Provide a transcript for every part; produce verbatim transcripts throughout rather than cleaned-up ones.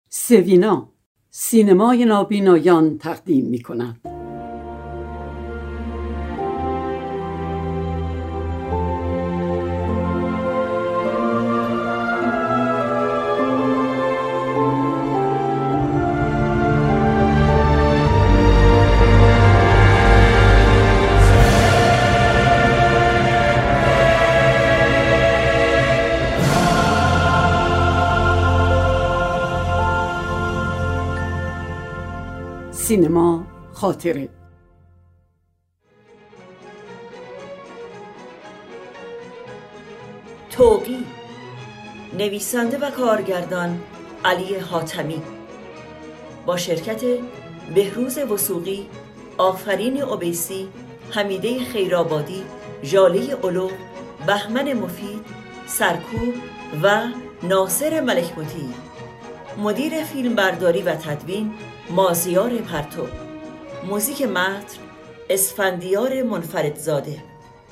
سوینا سینمای نابینایان تقدیم می کند. سینما خاطره. طوقی، نویسنده و کارگردان علی حاتمی، با شرکت بهروز وثوقی، آفرین عبیسی، حمیده خیرآبادی، ژاله علو، بهمن مفید، سرکوب و ناصر ملک مطیع. مدیر فیلمبرداری و تدوین مازیار پرتو. موزیک متن اسفندیار منفردزاده.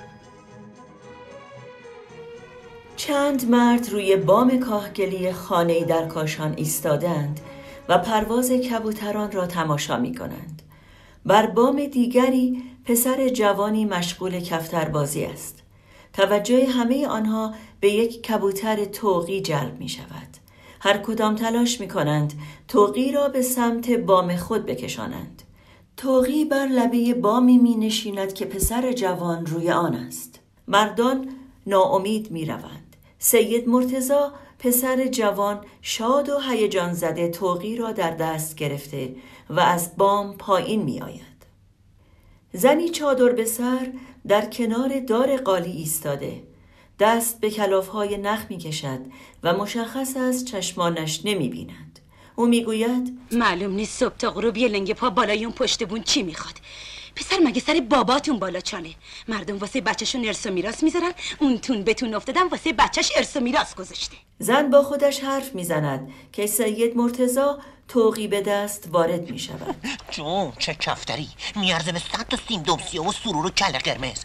چند مرد روی بام کاهگلی خانه‌ای در کاشان ایستادند و پرواز کبوتران را تماشا می کنند. بر بام دیگری پسر جوانی مشغول کفتربازی است. توجه همه آنها به یک کبوتر طوقی جلب می شود. هر کدام تلاش می کنند طوقی را به سمت بام خود بکشانند. طوقی بر لبه بامی می نشیند که پسر جوان روی آن است. مردان ناامید می روند. سید مرتضی پسر جوان شاد و هیجان زده طوقی را در دست گرفته و از بام پایین می آید. زنی چادر به سر در کنار دار قالی ایستاده، دست به کلافهای نخ می کشد و مشخص از چشمانش نمی بیند. او می گوید معلوم نیست صبح تا غروب یه لنگ پا بالای اون پشت بون چی می خواد. پسر مگه سر باباتون بالا چانه؟ مردم واسه بچهشون ارث و میراث میذارن، اون تون بتون افتادن واسه بچهش ارث و میراث گذاشته. زن با خودش حرف میزند که سید مرتضی طوقی به دست وارد می شود. جون چه کفتری، میارزه به صد تا سیم دومسیه و سرور و کله قرمز.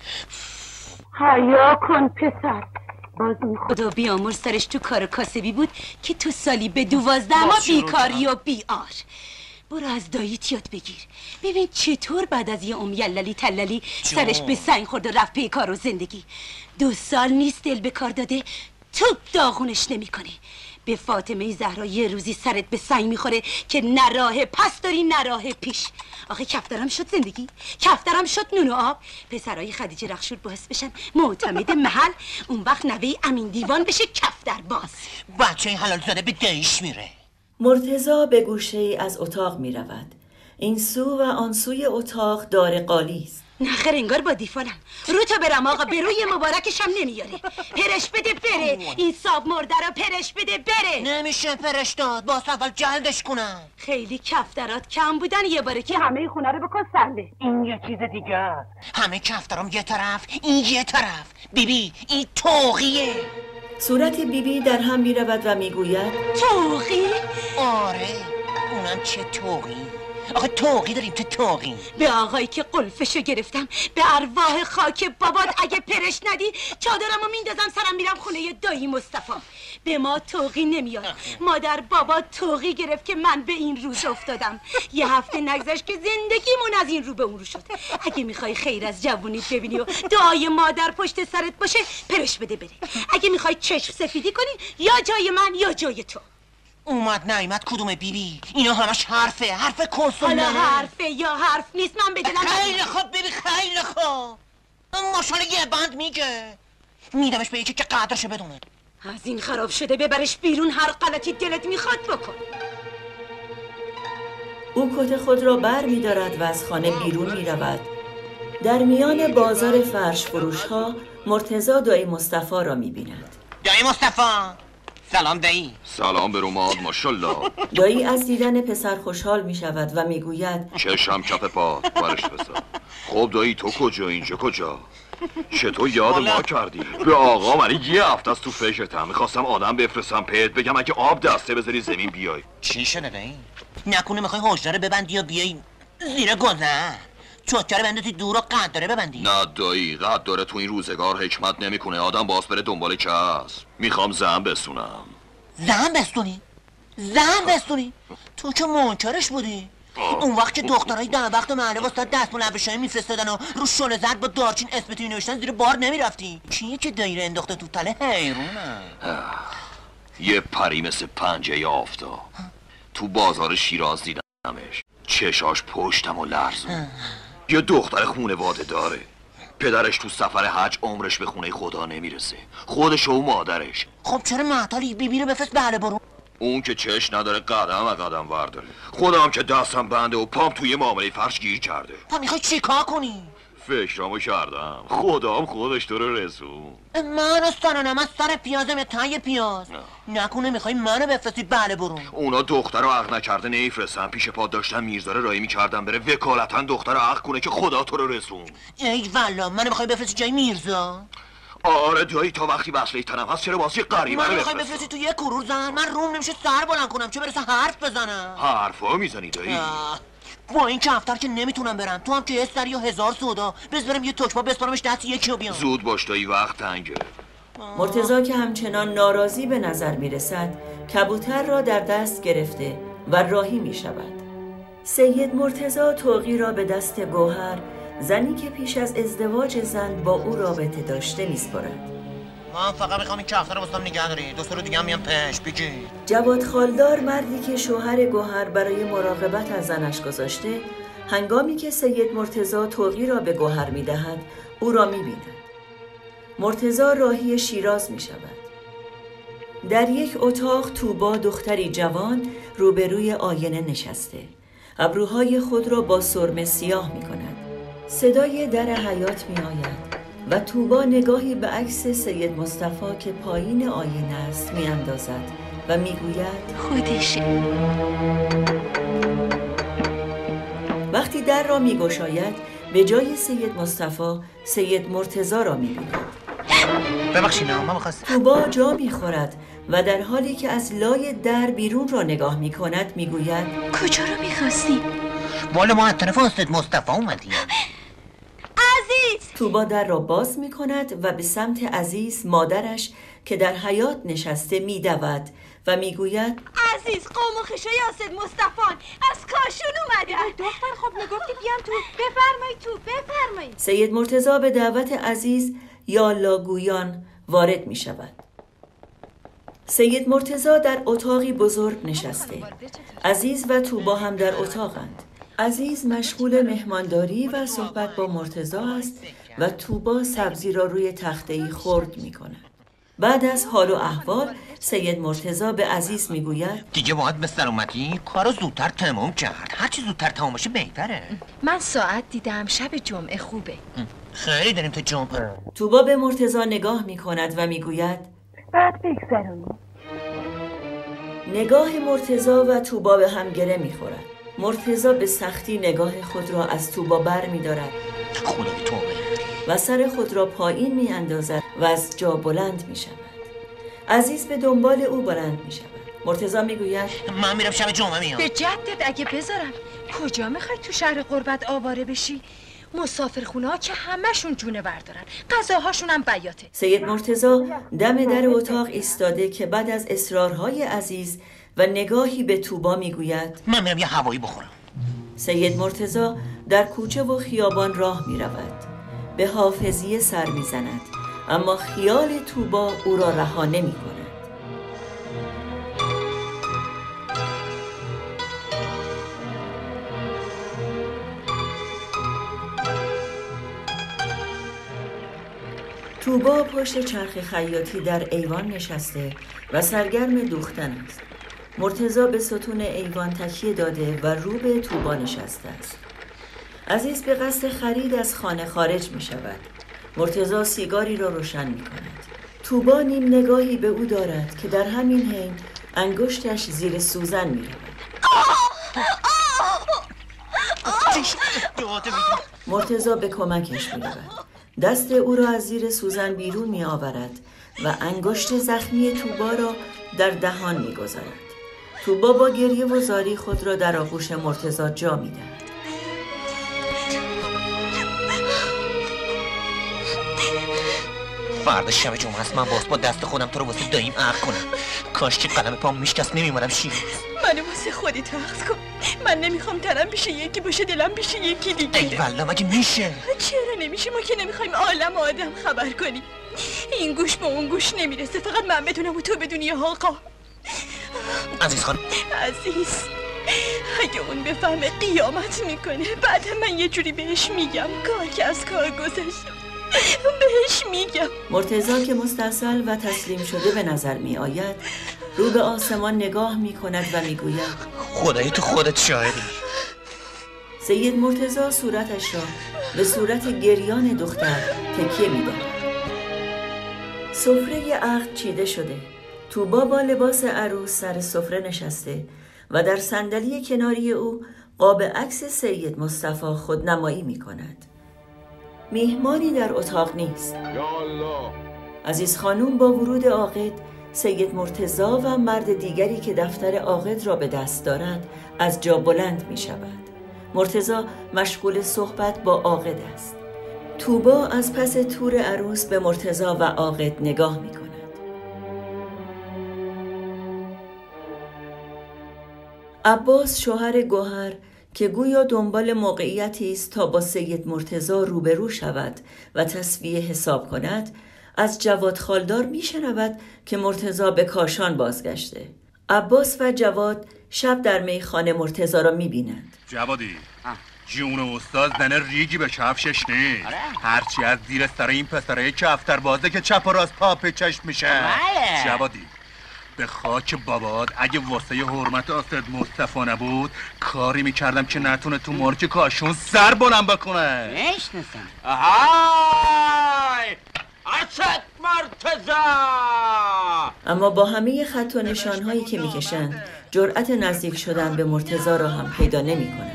حیا کن پسر، باز این خدا بیامرز سرش تو کار کاسبی بود که تو سالی به دوازده ما بیکاری و بیار. برو از داییت یاد بگیر، ببین چطور بعد از یه ام یللی تللی سرش به سنگ خورد و رفت پی کار و زندگی. دو سال نیست دل به کار داده، توپ داغونش نمی کنه. به فاطمه زهرا یه روزی سرت به سنگ میخوره که نه راه پس داری نه راه پیش. آخه کفترم شد زندگی، کفترم شد نون و آب. پسرای خدیجه رخشور باعث بشن معتمد محل، اون وقت نوه امین دیوان بشه کفتر باز. بچه این حلال زاده به دایش میره. مرتضی به گوشه ای از اتاق می رود. این سو و آن سوی اتاق دار قالی است. نخیر انگار با دیفالم رو تا برم آقا، به روی مبارکشم نمیاره. پرش بده بره، این ساب مرده رو پرش بده بره. نمیشه پرش داد، باز اول جلدش کنم. خیلی کفترات کم بودن، یه باره که همه خونه رو بکن سنده. این یه چیز دیگه است. همه کفترام یه طرف، این یه طرف. بیبی این طوقیه. صورت بیبی در هم می رود و می گوید طوقی؟ آره اونم چه طوقی؟ آخه طوقی داریم تو طوقی. به آقایی که قلفشو گرفتم، به ارواح خاک بابات اگه پرش ندی چادرمو میندازم سرم میرم خونه دایی مصطفی. به ما طوقی نمیاد. مادر بابا طوقی گرفت که من به این روز افتادم. یه هفته نگذشت که زندگیمون از این رو به اون رو شد. اگه میخوای خیر از جوونیت ببینی و دعای مادر پشت سرت باشه پرش بده بره. اگه میخوای چشم سفیدی کنی یا جای من یا جای تو. اومد نیمت کدومه بیبی؟ اینا همش حرفه، حرف کنسول. حالا حرفه یا حرف نیست، من بدلم. خیلی خوب بیبی خیلی خوب. ماشاءالله یه بند میگه، میدمش به یکی که قدرشو بدونه. از این خراب شده ببرش بیرون، هر غلطی دلت میخواد بکن. او کت خود را بر می دارد و از خانه بیرون می رود. در میان بازار فرش فروش ها مرتضی دایی مصطفی را می بیند. دایی مصطفی سلام دایی. سلام به روماد ماشالله. دایی از دیدن پسر خوشحال می شود و می گوید چشم چپ پا برش پسر. خب دایی تو کجا اینجا کجا؟ چطور یاد ما کردی؟ به آقا من یه هفته از تو فکرتم، میخواستم آدم بفرستم پیت بگم اگه آب دسته بذاری زمین بیای. چی شده دایی؟ نکنه میخوای حجره ببندی یا بیای زیر گذر؟ چوتکره بندازی دور و قد داره ببندی؟ نه دایی قد داره تو این روزگار حکمت نمیکنه، آدم باز بره دنبال کس. میخوام زن بسونم. زن بستونی؟ زن بستونی؟ تو که منکرش بودی. اون وقت که دخترای دم وقت محله واسه دستمال ابریشمی میفرستادن و رو شله زرد با دارچین اسمتو نوشتن زیر بار نمیرفتی. کیه که دایره انداخته تو تله حیرونه؟ یه پری مثل پنجه آفتاب تو بازار شیراز دیدمش، چشاش پشتم و لرزون. یه دختر خونواده داره، پدرش تو سفر حج عمرش به خونه خدا نمیرسه، خودش و مادرش. خب چرا معطالی؟ بیبی رو بفرست بله برون. اون که چش نداره قدم و قدم ورداره. خودم که دستم بنده و پام توی معامله فرش گیر کرده. تا میخوای چی کار کنی؟ فکرامو کردم، خدام خودش تو رو رسون. من استانم از سر پیازم یا تای پیاز. نکنه میخوای منو بفرستی بله برون. اونا دختر رو عقل نکرده نیفرستن، پیش پا داشتن میرزا رو رایی میکردن بره وکالتن دختر رو عقل کنه که خدا تو رو رسون. ای والا منو میخوای بفرستی جای میرزا؟ آره دایی، تا وقتی وصله تنم هست چرا واسه غریبه من میخوای بفرستی تو یه کرور زن؟ من روم نمیشه سر بلند کنم چه برسه حرف بزنم. حرفا میزنی دایی؟ با این کفتر که نمیتونم برم. تو هم که یه سری و هزار سودا. بس برم یه تکبا بسپارمش دست یکی و بیام. زود باش دایی، وقت تنگه. مرتضی که همچنان ناراضی به نظر میرسد کبوتر را در دست گرفته و راهی می شود. سید مرتضی طوقی را به دست گوهر، زنی که پیش از ازدواج زن با او رابطه داشته میسپارد. من فقط میخوام این کفتر رو واسم نگه داری. دو سال دیگه هم میام پیش بگی. جواد خالدار، مردی که شوهر گوهر برای مراقبت از زنش گذاشته، هنگامی که سید مرتضی طوقی را به گوهر میدهد او را میبیند. مرتضی راهی شیراز میشود. در یک اتاق توبا، دختری جوان، روبروی آینه نشسته، ابروهای خود را با سرمه سیاه میکند. صدای در حیاط می آید و توبا نگاهی به عکس سید مصطفی که پایین آینه است می اندازد و می گوید خودشه. وقتی در را می گشاید به جای سید مصطفی سید مرتضی را می بیند. ببخشید من می‌خواستم. توبا جا می خورد و در حالی که از لای در بیرون را نگاه می کند می گوید کجا رو می خواستی؟ والا ما از طرف استاد مصطفی اومدیم. عزیز! توبا در را باز می کند و به سمت عزیز، مادرش که در حیاط نشسته می دود و می گوید عزیز، قوم و خشای آسد مصطفی از کاشون اومده. دختر خب نگفتی بیام تو. بفرمایی تو، بفرمایی. سید مرتضی به دعوت عزیز یالا گویان وارد می شود. سید مرتضی در اتاقی بزرگ نشسته. عزیز و توبا هم در اتاقند. عزیز مشغول مهمانداری و صحبت با مرتضی است و توبا سبزی را روی تخته‌ای خرد می کند. بعد از حال و احوال سید مرتضی به عزیز می گوید دیگه باید به سلامتی کارو زودتر تمام کرد. هر چی زودتر تمام بشه بهتره. من ساعت دیدم شب جمعه خوبه. خیلی داریم تا جمعه. توبا به مرتضی نگاه می کند و می گوید بعد بگذرونی. نگاه مرتضی و توبا به هم گره می خورد. مرتضی به سختی نگاه خود را از توبا بر می دارد خدای توبه و سر خود را پایین می اندازد و از جا بلند می شود. عزیز به دنبال او بلند می شود. مرتضی می گوید من میرم شب جمعه میام. به جدت اگه بذارم کجا میخوای تو شهر غربت آواره بشی؟ مسافرخونه ها که همشون جونه بردارن، غذاهاشون هم بیاته. سید مرتضی دم در اتاق ایستاده که بعد از اصرارهای عزیز و نگاهی به توبا می گوید من میرم یه هوایی بخورم. سید مرتضی در کوچه و خیابان راه می رود. به حافظیه سر می زند، اما خیال توبا او را رها نمی کند. توبا پشت چرخ خیاطی در ایوان نشسته و سرگرم دوختن است. مرتضی به ستون ایوان تکیه داده و رو به توبا نشسته است. عزیز به قصد خرید از خانه خارج می شود. مرتضی سیگاری را روشن می کند. توبا نیم نگاهی به او دارد که در همین حین انگشتش زیر سوزن می رود. مرتضی به کمکش می رود. دست او را از زیر سوزن بیرون می آورد و انگشت زخمی توبا را در دهان می گذارد. توبا با گریه و زاری خود را در آغوش مرتضی جا می دهد. فردا شب جمعه است، من باز با دست خودم تو رو واسه داییم عقد کنم. کاش که قلم پام میشکست نمیمونم شیراز. منو واسه خودت عقد کن. من نمیخوام تنم پیش یکی باشه دلم پیش یکی دیگه. ای والله مگه میشه؟ چرا نمیشه؟ ما که نمیخوایم عالم آدم خبر کنیم. این گوش با اون گوش نمیرسه، فقط من بدونم و تو بدونی آقا. عزیز خان عزیز، اگه اون بفهمه قیامت میکنه. بعد من یه جوری بهش میگم کار که از کار گذشت، بهش میگم. مرتضی که مستاصل و تسلیم شده به نظر می آید رو به آسمان نگاه می کند و می گوید خدایی تو خودت شاهدی. سید مرتضی صورتش را به صورت گریان دختر تکیه می دهد. سفره عقد چیده شده. طوبا با لباس عروس سر سفره نشسته و در صندلی کناری او قاب عکس سید مصطفی خودنمایی می کند. میهمانی در اتاق نیست. عزیز خانوم با ورود عاقد، سید مرتضی و مرد دیگری که دفتر عاقد را به دست دارد از جا بلند می شود. مرتضی مشغول صحبت با عاقد است. طوبا از پس تور عروس به مرتضی و عاقد نگاه می کند. عباس شوهر گوهر که گویا دنبال موقعیتی است تا با سید مرتضی روبرو شود و تسویه حساب کند، از جواد خالدار می شنود که مرتضی به کاشان بازگشته. عباس و جواد شب در میخانه مرتضی را می بینند. جوادی جون استاد زنه ریگی به کفشش نیست. هرچی از زیر سر این پسره کفتر بازه که چپ و راست پا چشم میشه. جوادی به خاک بابات اگه واسه حرمت آسد مصطفی نبود کاری میکردم که نتونه تو مارک کاشون سر بلند بکنه. نشناسم. آهای آسد مرتضی. اما با همه خط و نشانهایی که میکشند جرأت نزدیک شدن به مرتضی را هم پیدا نمی کنند.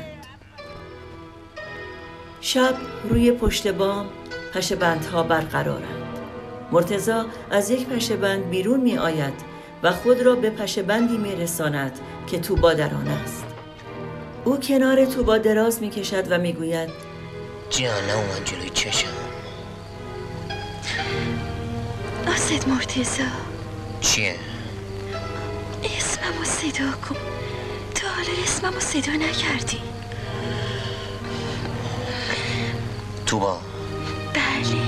شب روی پشت بام پشه‌بندها برقرارند. مرتضی از یک پشه‌بند بیرون می آید و خود را به پشه‌بندی می رساند که طوبا در آن است. او کنار طوبا دراز می کشد و می گوید جانه اومد جلوی چشم. آسد مرتضی چیه؟ اسممو صدا کن. تا حالا اسممو صدا نکردی. طوبا. بله،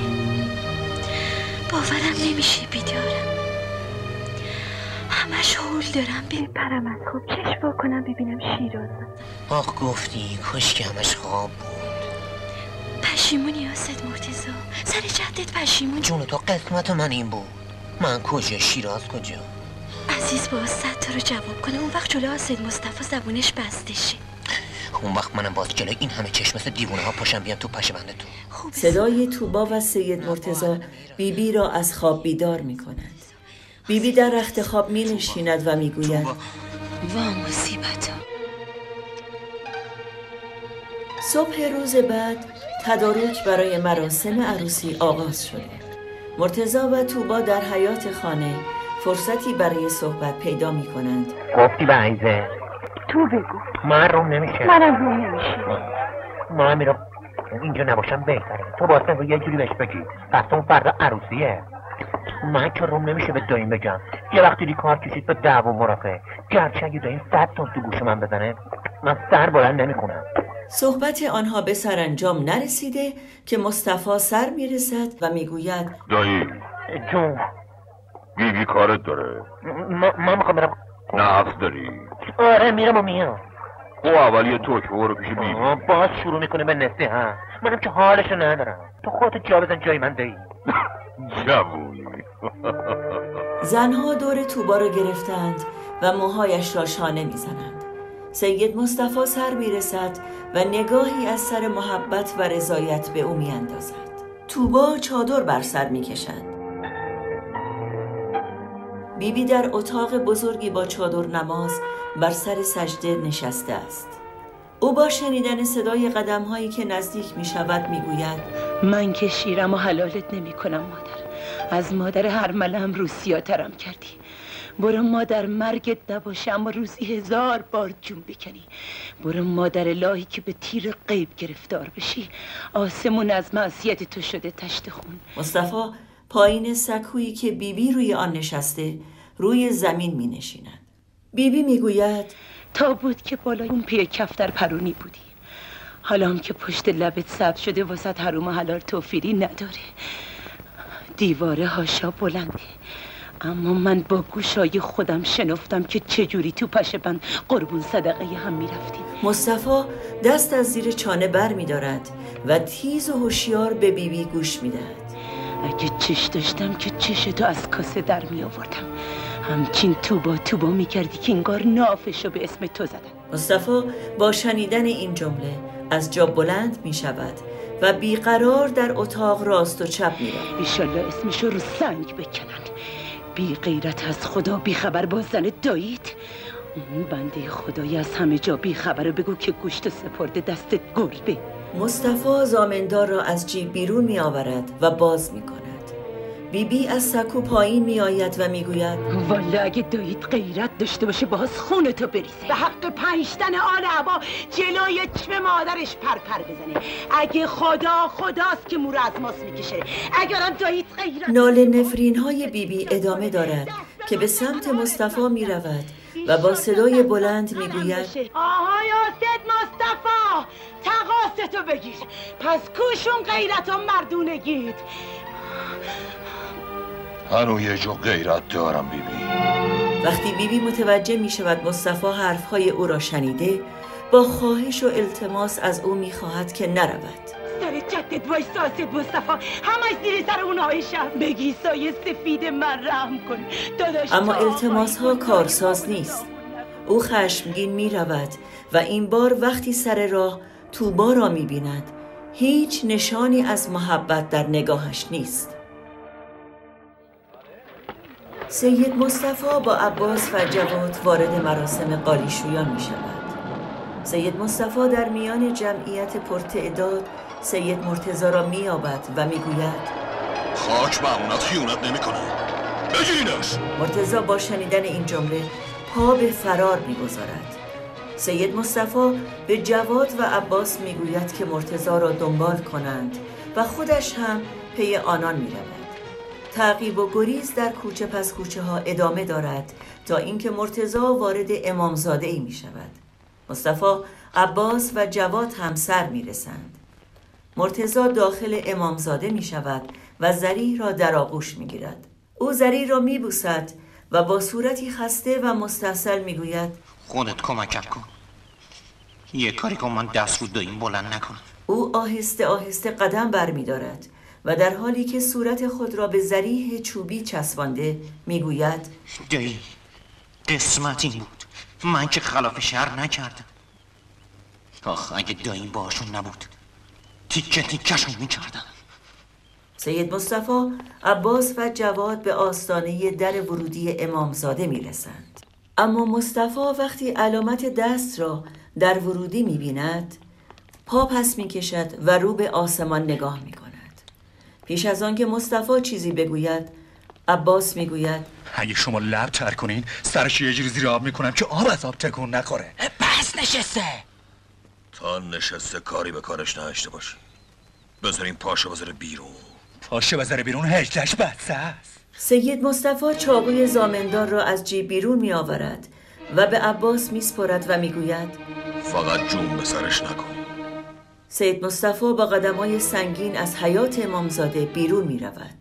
باورم نمیشه بیدارم. همش حول دارم بپرم از خواب چشم وا کنم ببینم شیرازم. آخ گفتی کاش که همش خواب بود. پشیمونی آسد مرتضی؟ سر جدت پشیمونی؟ جون تو قسمت من این بود. من کجا شیراز کجا؟ عزیز با صد تا رو جواب کنه اون وقت جلو آسد مصطفی زبونش بسته شه. اون وقت منم باز جلوی این همه چشم مثل دیوونه ها پاشم بیام تو پشه‌بند تو. صدای طوبا و سید مرتضی بیبی بی را از خواب بیدار می کند. بیبی بی در رخت خواب می نشیند و می گوید وا مصیبتا. صبح روز بعد تدارک برای مراسم عروسی آغاز شده. مرتضی و طوبا در حیاط خانه فرصتی برای صحبت پیدا می کنند. گفتی به عیزه تو بگو. من روم نمیشه. منم روم نمیشه. من میرم اینجا نباشم بهتره. تو باستن رو یه جوری بهش بگی پس اون فردا عروسیه. من که روم نمیشه به دایم بگم یه وقتی دی کار کشید به دعوا مرافعه. گرچه اگه دایم صد تون تو گوش من بزنه من سر بلند نمیکنم. صحبت آنها به سرانجام نرسیده که مصطفی سر میرسد و میگوید دایی جون بیبی کارت داره. من میخوام برم. نقص داری؟ آره میرم و میام. او اول یه توک برو پیش بیبی. باز شروع میکنه به نسته ها. منم که حالشو ندارم. تو خودت جا بزن جای من دایی. جوونی. زنها دور طوبا را گرفتند و موهایش را شانه میزنند. سید مصطفی سر میرسد و نگاهی از سر محبت و رضایت به او میاندازد. طوبا چادر بر سر میکشد. بیبی در اتاق بزرگی با چادر نماز بر سر سجده نشسته است. او با شنیدن صدای قدم‌هایی که نزدیک می‌شود می‌گوید من که شیرم و حلالت نمی کنم مادر. از مادر هر ملم روسیاترم کردی. برو مادر مرگت نباشه اما روزی هزار بار جون بکنی. برو مادر الهی که به تیر غیب گرفتار بشی. آسمون از معصیت تو شده تشت خون. مصطفی پایین سکویی که بیبی روی آن نشسته روی زمین می نشیند. بیبی می گوید تا بود که بالای اون پی کفتر پرونی بودی، حالا هم که پشت لبت ثبت شده واسه حروم حلال توفیری نداره. دیواره هاشا بلنده، اما من با گوشای خودم شنفتم که چجوری تو پشه بند قربون صدقه هم میرفتیم. مصطفی دست از زیر چانه بر می دارد و تیز و هوشیار به بیبی گوش می دهد. اگه چش داشتم که چشتو از کاسه در می آوردم، همچین توبا توبا می کردی که انگار نافشو به اسم تو زدن. مصطفی با شنیدن این جمله از جا بلند می شود و بیقرار در اتاق راست و چپ می رود. ایشالله اسمشو رو سنگ بکنن. بی غیرت از خدا، بی خبر با زن داییت. اون بنده خدایی از همه جا بی خبره بگو که گوشت سپرده دست گربه. مصطفی زامندار را از جیب بیرون می آورد و باز می کند. بیبی بی از سکو پایین می آید و می گوید والا اگه داییت غیرت داشته باشه باز خونتو بریزه، به حق پنجتن آل عبا جلوی چشم مادرش پرپر بزنه. اگه خدا خداست که مو رو از ماس میکشه، اگرم داییت غیرت. ناله نفرین های بیبی بی ادامه دارد که به سمت مصطفی می رود و با صدای بلند می گوید آهای آسد مصطفی، تقاستو بگیر، پس کوشون غیرت و مردونگید. هنو یه جو غیرت دارم بیبی بی. وقتی بیبی بی متوجه می شود مصطفی حرفهای او را شنیده، با خواهش و التماس از او می خواهد که نرود. سر جدت وای ساسد مصطفی، همش زیر سر اون آیشم. بگی سایه سفید من رحم کن داداش. اما التماس ها کارساز نیست. او خشمگین می رود و این بار وقتی سر راه توبا را می بیند هیچ نشانی از محبت در نگاهش نیست. سید مصطفی با عباس و جواد وارد مراسم قالیشویان می شود. سید مصطفی در میان جمعیت پرتعداد سید مرتضی را می یابد و می گوید خاک معمونت خیونت نمی کنه، بگیرینش. مرتضی با شنیدن این جمله پا به فرار می گذارد. سید مصطفی به جواد و عباس می گوید که مرتضی را دنبال کنند و خودش هم پی آنان می رود. تعقیب و گریز در کوچه پس کوچه ها ادامه دارد تا اینکه مرتضی وارد امامزاده ای می شود. مصطفی، عباس و جواد هم سر می رسند. مرتضی داخل امامزاده می شود و زری را در آغوش می گیرد. او زری را می بوسد و با صورتی خسته و مستحصل می گوید خودت کمکم کن، یه کاری کن من دست رو داییم بلند نکنم. او آهسته آهسته قدم بر می دارد و در حالی که صورت خود را به ذریح چوبی چسبانده می گوید دایی قسمت این بود، من که خلاف شهر نکردم. آخ اگه داییم باشون نبود تیکه تیکشون می کردم. سید مصطفی، عباس و جواد به آستانه در ورودی امامزاده می رسند. اما مصطفی وقتی علامت دست را در ورودی می بیند پا پس می کشد و رو به آسمان نگاه می کند. پیش از آن که مصطفی چیزی بگوید عباس می گوید اگه شما لب تر کنین سرش یه جوری زیر آب می کنم که آب از آب تکون نخوره. بس نشسته تا نشسته کاری به کارش نداشته باشی. بذاریم پاشو بذاره بیرون. پاشه بذاره بیرون هجدش بسته است. سید مصطفی چاقوی زامندار را از جیب بیرون می آورد و به عباس می سپارد و می گوید فقط جون به سرش نکن. سید مصطفی با قدم‌های سنگین از حیاط امامزاده بیرون می رود.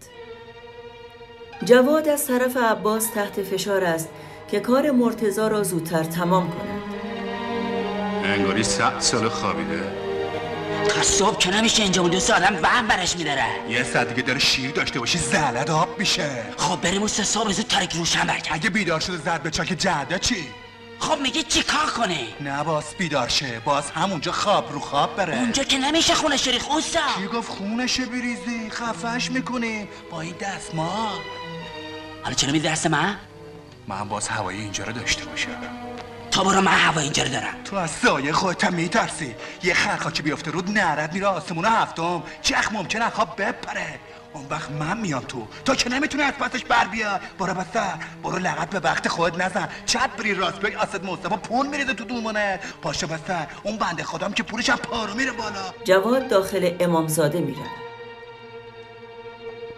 جواد از طرف عباس تحت فشار است که کار مرتضی را زودتر تمام کند. انگاری صد سال خوابیده. تا صبح که نمیشه اینجا مونده سه آدم وهم برش میداره. یه ساعت دیگه داره شیر داشته باشی زلد آب میشه. خب بریم اون سه صبح زود تاریک روشن برگرد. اگه بیدار شده زد به چاک جعده چی؟ خب میگه چی کار کنه؟ نه باز بیدار شه، باز همونجا خواب رو خواب بره. اونجا که نمیشه خونش ریخ اوستا. کی گفت خونش بریزی؟ خفش میکنی با این دستمال. حالا چرا میدی دست من؟ من باز هوای اینجا رو داشته باشم. تا برو من هوا اینجا رو دارم. تو از سایه خودت میترسی. یه خرخا که بیفته رود نرد میره آسمون هفتم، چخ ممکنه خواب بپره. اون وقت من میام تو تا که نمیتونه از پسش بر بیا. برو بسته برو لغت به وقت خود نزن. چپ بری راست بری اسد مصطفی پون میریزه تو دومانه. پاشه بسته اون بنده خودم که پولش هم پارو میره بالا. جواد داخل امامزاده میره.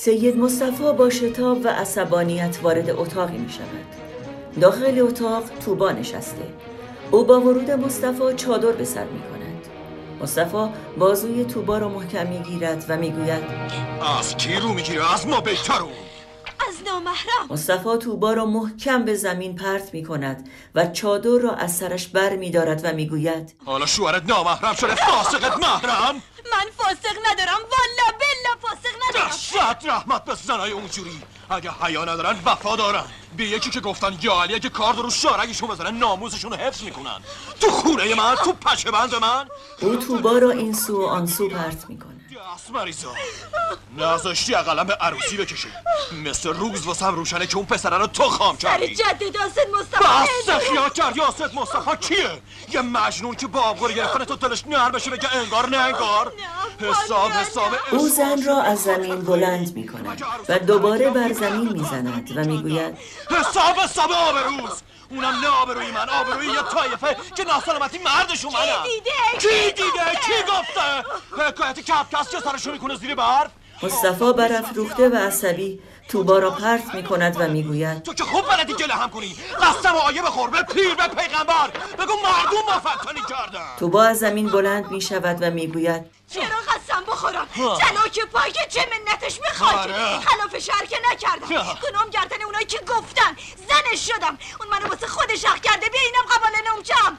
سید مصطفی با شتاب و عصبانیت وارد اتاقی می شود. داخل اتاق طوبا نشسته. او با ورود مصطفی چادر به سر می کند. مصطفی بازوی طوبا را محکم می گیرد و می گوید از کی رو می گیره؟ از ما بهترون. از نامحرم. مصطفی طوبا را محکم به زمین پرت می کند و چادر را از سرش بر می دارد و می گوید حالا شوهرت نامحرم شده، فاسقت محرم؟ من فاسق ندارم، والا بلا فاسق ندارم. دست رحمت به زنای اونجوری، اگه حیا ندارن وفا دارن. به یکی که گفتن یا علیه که کار رو شارگیشون بزنن ناموسشون رو حفظ میکنن. تو خونه من، تو پشه بند من. او طوبا را این سو و آن سو پرت میکنه. دست مریضا نذاشتی اقلم به عروسی بکشه. مثل روز واسم روشنه که اون پسره رو تو خام کردی. سر جد داست مصطفی بس خیال کرد. یاست مصطفی کیه؟ یه مجنون که بابگور گرفتن تو دلش نرم بشه بگه انگار نه انگار. حساب حساب او زن را از زمین بلند می کند و دوباره بر زمین می زند و می گوید حساب حساب آبروز. اونم نه آبروی من، آبروی یه طایفه که ناسلامتی مردشون منم. کی دیده؟ کی دیده؟ کی گفته؟ حکایت کپکست که سرشو میکنه زیر برف. مصطفی برافروخته و عصبی طوبا را پرت می کند و می گوید تو که خوب بلدی گله هم کنی. قسم و آیه بخور به پیر به پیغمبر بگو مردم مفتنی کردن. طوبا از زمین بلند می شود و می گوید چرا قسم بخورم؟ جلاک پای که چه منتش میخواد؟ خلاف شهر که نکردم. گناهم گردن اونایی که گفتن زنش شدم. اون منو واسه خودش حق کرده. بیا اینم قباله نومچم.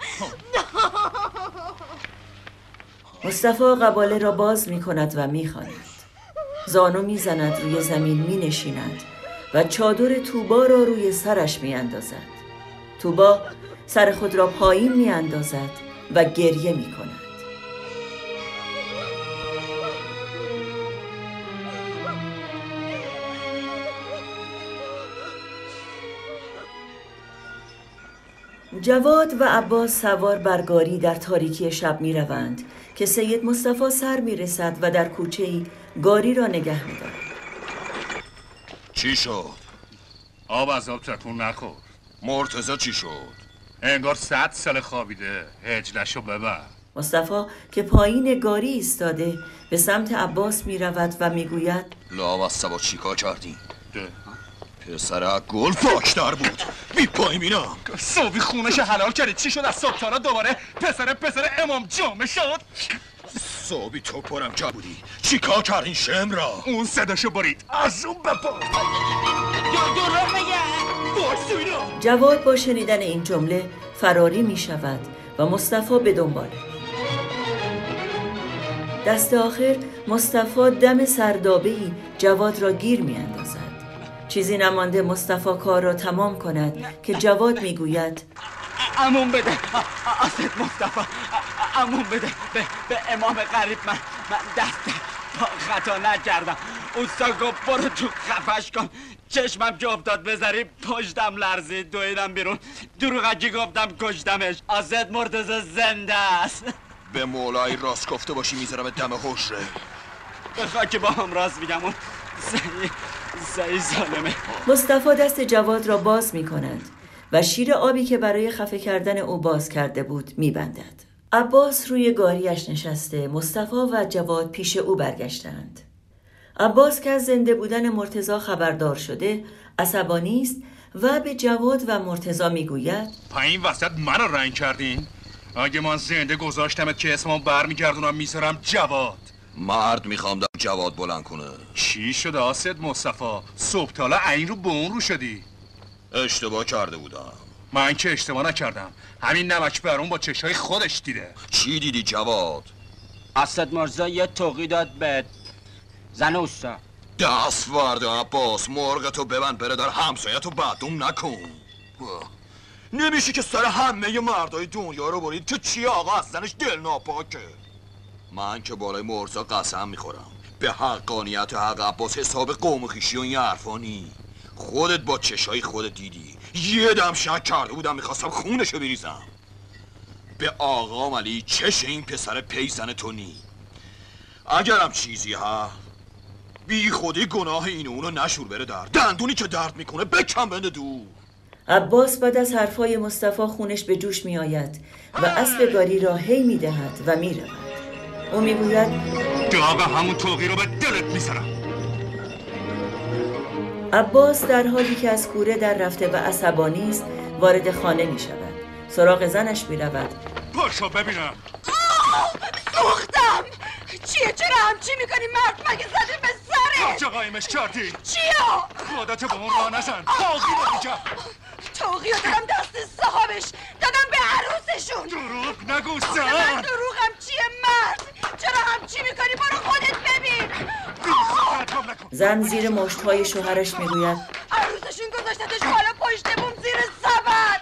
مصطفی قباله را باز می کند و می خواند. زانو می زند روی زمین می نشیند و چادر طوبا را روی سرش می اندازد. طوبا سر خود را پایین می اندازد و گریه می کند. جواد و عباس سوار بر گاری در تاریکی شب می روند که سید مصطفی سر می رسد و در کوچه‌ای گاری را نگه می دارد. چی شد؟ آب از آب تکون نخور. مرتضی چی شد؟ انگار صد سال خوابیده. هجلشو ببر. مصطفی که پایین گاری ایستاده به سمت عباس می رود و می گوید لاوسته با چیکار کردی؟ ده. پسر گل فاکتر بود. بی پای مینم صوبی خونش حلال کردی. چی شد از صبح تالا دوباره پسر پسر امام جامعه شد؟ صوبی تو پرم که بودی. چیکار کردین شم را؟ اون صداشو برید از اون بپا. دورو بگه. جواد با شنیدن این جمله فراری می شود و مصطفی به دنباله. دست آخر مصطفی دم سردابه‌ای جواد را گیر می اندازد. چیزی نمانده مصطفی کار را تمام کند که جواد می گوید امون بده آسد مصطفی. امون بده به, به امام غریب. من, من دست خطا نکردم. اوستا گفت برو تو خفش کن. چشمم که افتاد بذاری پشتم لرزید دویدم بیرون. دروغکی گفتم کشتمش. آسد مرتضی زنده است. به مولای راست گفته باشی میذارم دم حجره. به خاک با هم راست میگم. اون زی زی ظالمه. مصطفی دست جواد را باز می کند و شیر آبی که برای خفه کردن او باز کرده بود می بندد. عباس روی گاریش نشسته. مصطفی و جواد پیش او برگشتند. عباس که از زنده بودن مرتضی خبردار شده عصبانی است و به جواد و مرتضی می گوید پایین وسط منو رنگ کردین؟ اگه من زنده گذاشتمت که اسمم برمیگردونم میذارم جواد. مرد میخوام در جواد بلند کنه. چی شده آسد مصطفی؟ صبح تالا این رو به اون رو شدی. اشتباه کرده بودم. من که اشتباه نکردم. همین نمک برون با چشای خودش دیده. چی دیدی جواد؟ اسد مرزا یه توقی داد به زن اوستا. دست ورده عباس. مرغتو ببند بره در همسایتو بدوم نکن. نمیشه که سر همه مردای دنیا رو برید که چی آقا از زنش دل ناپاکه. من که بالای مرزا قسم میخورم به حقانیت حق عباس حساب قوم خیشی و این حرفانی. خودت با چشای خودت دیدی. یه دم شک کرده بودم میخواستم خونشو بریزم. به آقا علی چش این پسر پیزن تو نی. اگرم چیزی ها بی خودی گناه این اونو نشور بره در دندونی که درد میکنه بکن بنده دور. عباس بعد از حرفای مصطفی خونش به جوش می آید و اسب گاری را هی می دهد و می رود. او می گوید که آقا همون توقی رو به دلت می سرم. عباس در حالی که از کوره در رفته و عصبانی است وارد خانه می شود. سراغ زنش می رود. پاشو ببینم. سوختم. چیه چرا همچی میکنی؟ مرد مگه زدی به سره؟ کجا قایمش کردی؟ چیا؟ خودت به اون راه نزن. توقی رو اینجا. توقی رو دادم دست صاحبش، دادم به عروسشون. دروغ نگو من زن. دروغم چیه مرد؟ چرا همچی میکنی؟ برو خودت ببین. زن زیر مشتهای شوهرش میگوید عروسشون گذاشتتش بالا پشت بوم زیر سبد.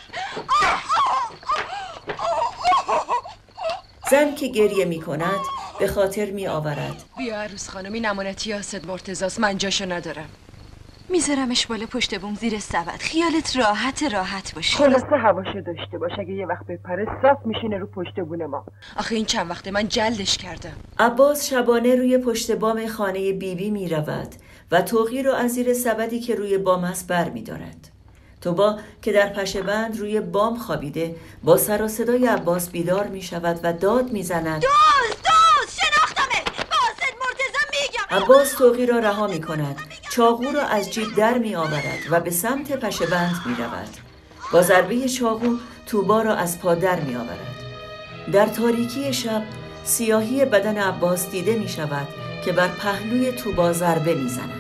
زن که گریه می کند به خاطر می آورد. بیا عروس خانمی نمانتی یاست مرتضاست، من جاشو ندارم. میذارمش بالا پشت بوم زیر سبد، خیالت راحت راحت باشه. خلاصه هواشو داشته باش، اگه یه وقت بپره صاف میشینه رو پشت بون ما. آخه این چند وقته من جلدش کردم. عباس شبانه روی پشت بام خانه بیبی می رود و توقی رو از زیر سبدی که روی بام است بر می دارد. توبا که در پشه بند روی بام خوابیده با سر و صدای عباس بیدار می شود و داد می زند دوز دوز شناختمه، باسد مرتضی میگم. عباس توقی را رها می کند، چاقو را از جیب در می آورد و به سمت پشه بند می رود. با ضربه چاقو توبا را از پا در می آورد. در تاریکی شب سیاهی بدن عباس دیده می شود که بر پهلوی توبا ضربه می زند.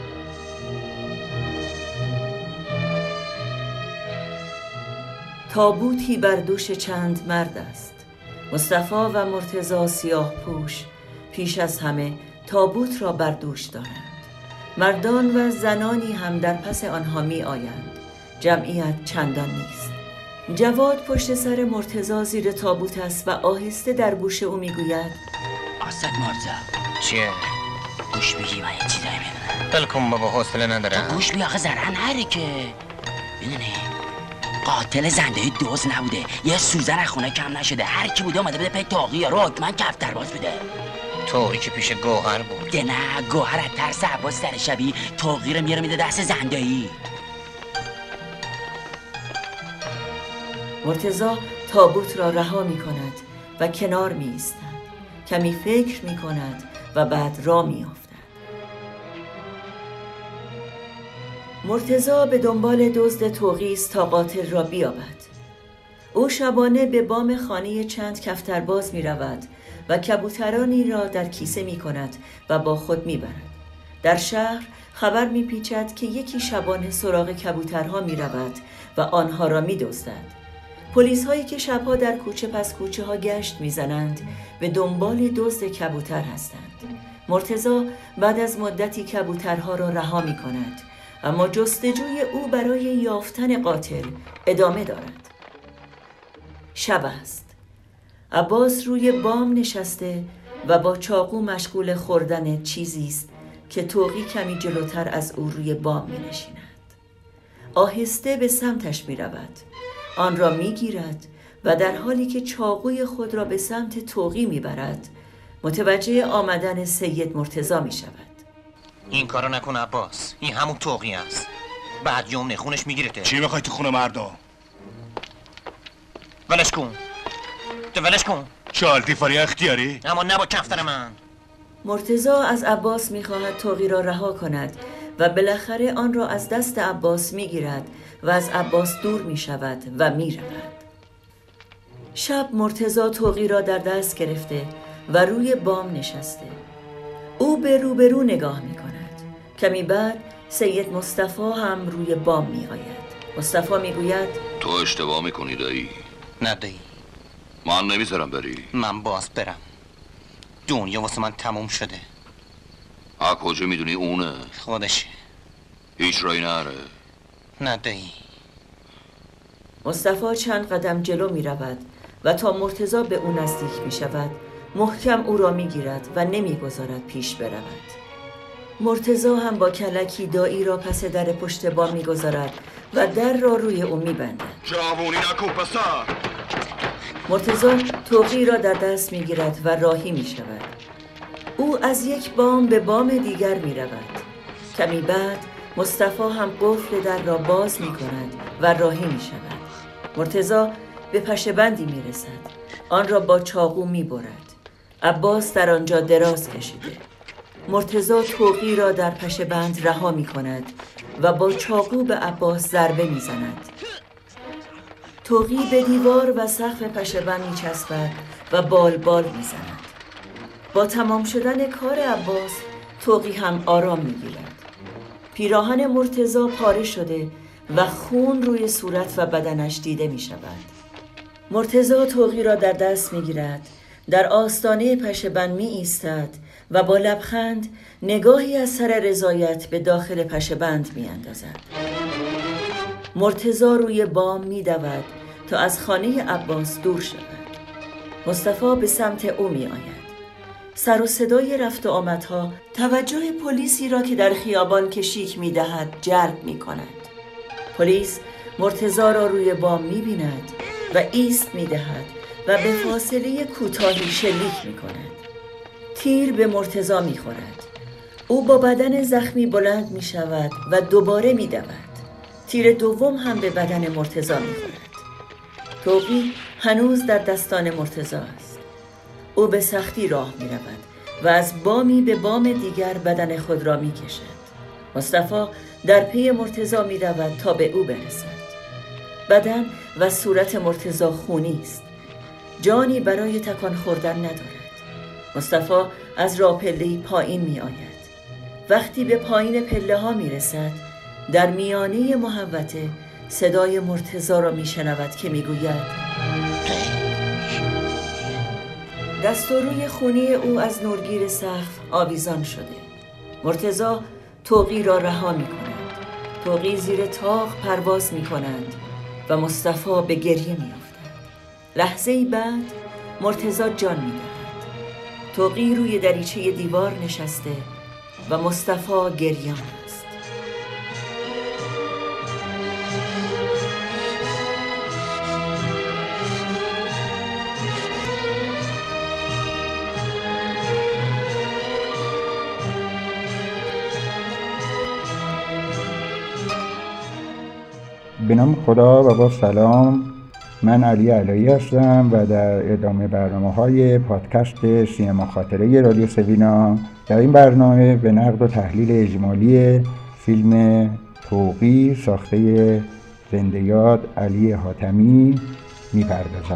تابوتی بر دوش چند مرد است. مصطفی و مرتضی سیاه پوش پیش از همه تابوت را بر دوش دارند. مردان و زنانی هم در پس آنها می آیند. جمعیت چندان نیست. جواد پشت سر مرتضی زیر تابوت است و آهسته در گوش او می گوید آسد مرزا چیه؟ گوش بگی من یه چیزایی میدونم. بلکن بابا حوصله ندارم. تو گوش بگی آخه زرن نره که میدونی قاتل زنده دوز نبوده، یه سوزن از خونه کم نشده، هر کی بوده اومده بده پی تاقی یا رو حکمن کفتر باز بوده. توقی که پیش گوهر بود. ده نه گوهر از ترس عباس سر شبی توقی رو میاره میده دست زنده‌ای. مرتضی تابوت را رها می کند و کنار می ایستد. کمی فکر می کند و بعد راه می افتد. مرتضی به دنبال دزد توقی است تا قاتل را بیابد. او شبانه به بام خانه چند کفترباز می رود و کبوترانی را در کیسه می کند و با خود می برد. در شهر خبر می پیچد که یکی شبانه سراغ کبوترها می رود و آنها را می دزدد. پلیس هایی که شبها در کوچه پس کوچه ها گشت می زنند به دنبال دزد کبوتر هستند. مرتضی بعد از مدتی کبوترها را رها می کند، اما جستجوی او برای یافتن قاتل ادامه دارد. شب است. عباس روی بام نشسته و با چاقو مشغول خوردن چیزی است که توقی کمی جلوتر از او روی بام می نشیند. آهسته به سمتش می رود. آن را می گیرد و در حالی که چاقوی خود را به سمت توقی می برد متوجه آمدن سید مرتضی می شود. این کارو نکن عباس، این همون توقی است. بعد یوم نخونش میگیرته. چی میخوای تو خونه مردم؟ ولش کن تو ولش کن. چالتی فاری اختیاری؟ اما نه با کفتر من. مرتضی از عباس میخواهد توقی را رها کند و بالاخره آن را از دست عباس میگیرد و از عباس دور میشود و میرود. شب مرتضی توقی را در دست گرفته و روی بام نشسته. او به روبرو نگاه میکند. کمی بعد سید مصطفی هم روی بام میآید. مصطفی میگوید تو اشتباه میکنی دایی. نه دایی، من نمیذارم بری. من باز برم. دنیا واسه من تموم شده. ها کجا میدونی اونه؟ خودشه. هیچ رایی نره. نه دایی. مصطفی چند قدم جلو می رود و تا مرتضی به او نزدیک می شود محکم او را می گیرد و نمی گذارد پیش برود. مرتضی هم با کلکی دایی را پس در پشت بام می گذارد و در را روی او می بندد. جوونی نکن پسر. مرتضی توقی را در دست می گیرد و راهی می شود. او از یک بام به بام دیگر می رود. کمی بعد مصطفی هم قفل در را باز می کند و راهی می شود. مرتضی به پشه بندی می رسد. آن را با چاقو می برد. عباس در آنجا دراز کشیده. مرتضی توقی را در پشه بند رها می کند و با چاقو به عباس ضربه میزند. توقی به دیوار و سقف پشه‌بند میچسبد و بال بال میزند. با تمام شدن کار عباس، توقی هم آرام میگیرد. پیراهن مرتضی پاره شده و خون روی صورت و بدنش دیده میشود. مرتضی توقی را در دست میگیرد، در آستانه پشه‌بند می ایستد و با لبخند نگاهی از سر رضایت به داخل پشه‌بند می اندازد. مرتضی روی بام می دود تا از خانه عباس دور شود. مصطفی به سمت او می آید. سر و صدای رفت و آمدها توجه پلیسی را که در خیابان کشیک می دهد جلب می کند. پلیس مرتضی را روی بام می بیند و ایست می دهد و به فاصله کوتاهی شلیک می کند. تیر به مرتضی می خورد. او با بدن زخمی بلند می شود و دوباره می دود. تیر دوم هم به بدن مرتضی می خورد. توقی هنوز در دستان مرتضی است. او به سختی راه می رود و از بامی به بام دیگر بدن خود را می کشد. مصطفی در پی مرتضی می رود تا به او برسد. بدن و صورت مرتضی خونی است. جانی برای تکان خوردن ندارد. مصطفی از راه پله‌ای پایین می آید. وقتی به پایین پله ها می رسد، در میانه محوطه صدای مرتضی را می شنود که می گوید دست و روی خونی او از نورگیر سقف آویزان شده. مرتضی توقی را رها می کند. توقی زیر طاق پرواز می کنند و مصطفی به گریه می افتد. لحظه‌ای بعد مرتضی جان می دهد. توقی روی دریچه دیوار نشسته و مصطفی گریان است. به نام خدا و با سلام، من علی علایی هستم و در ادامه برنامه‌های پادکست سینما خاطره رادیو سوینا در این برنامه به نقد و تحلیل اجمالی فیلم توقی ساخته زنده یاد علی حاتمی می‌پردازم.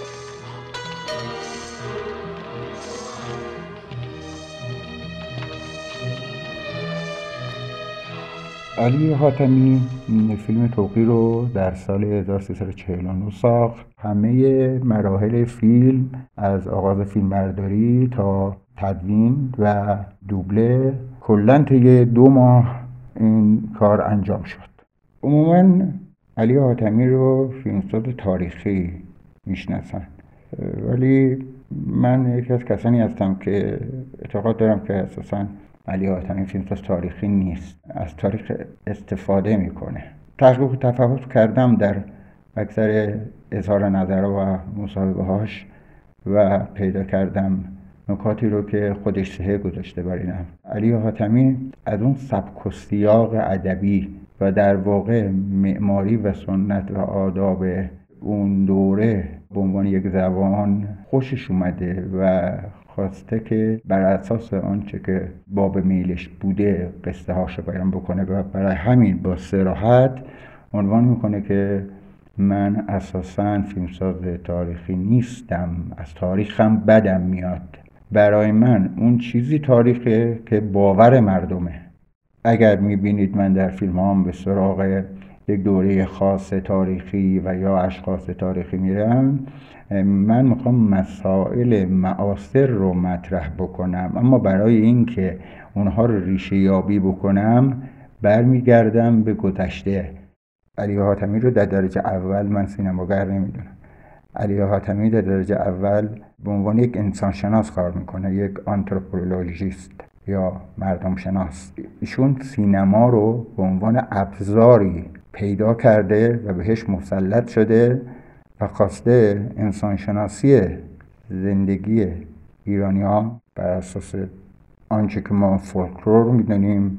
علی حاتمی فیلم توقی رو در سال هزار و سیصد و چهل و نه ساخت. همه مراحل فیلم از آغاز فیلمبرداری تا تدوین و دوبله کلاً طی دو ماه این کار انجام شد. عموماً علی حاتمی رو فیلمساز تاریخی میشناسن، ولی من یکی از کسانی هستم که اعتقاد دارم که اساساً علی حاتمی فیلمساز تاریخی نیست، از تاریخ استفاده میکنه. تحقیق و تفحص کردم در اکثر اظهار نظرها و مصاحبه هاش و پیدا کردم نکاتی رو که خودش صحیح گذاشته بر اینم. علی حاتمی از اون سبک و سیاق ادبی و در واقع معماری و سنت و آداب اون دوره به عنوان یک زبان خوشش اومده و خواسته که بر اساس آنچه که باب میلش بوده قصه هاشو بیان بکنه و برای همین با صراحت عنوان میکنه که من اساساً فیلمساز تاریخی نیستم، از تاریخم بدم میاد. برای من اون چیزی تاریخه که باور مردمه. اگر میبینید من در فیلم هام به سراغ یک دوره خاص تاریخی و یا اشخاص تاریخی میرم، من میخوام مسائل معاصر رو مطرح بکنم، اما برای این که اونها رو ریشه یابی بکنم برمیگردم به گذشته. علی حاتمی رو در درجه اول من سینماگر نمیدونم. علی حاتمی در درجه اول به عنوان یک انسانشناس کار میکنه، یک آنتروپولوژیست یا مردم شناس. ایشون سینما رو به عنوان ابزاری پیدا کرده و بهش مسلط شده و خواسته انسانشناسی زندگی ایرانی ها بر اساس آنچه که ما فولکلور میدونیم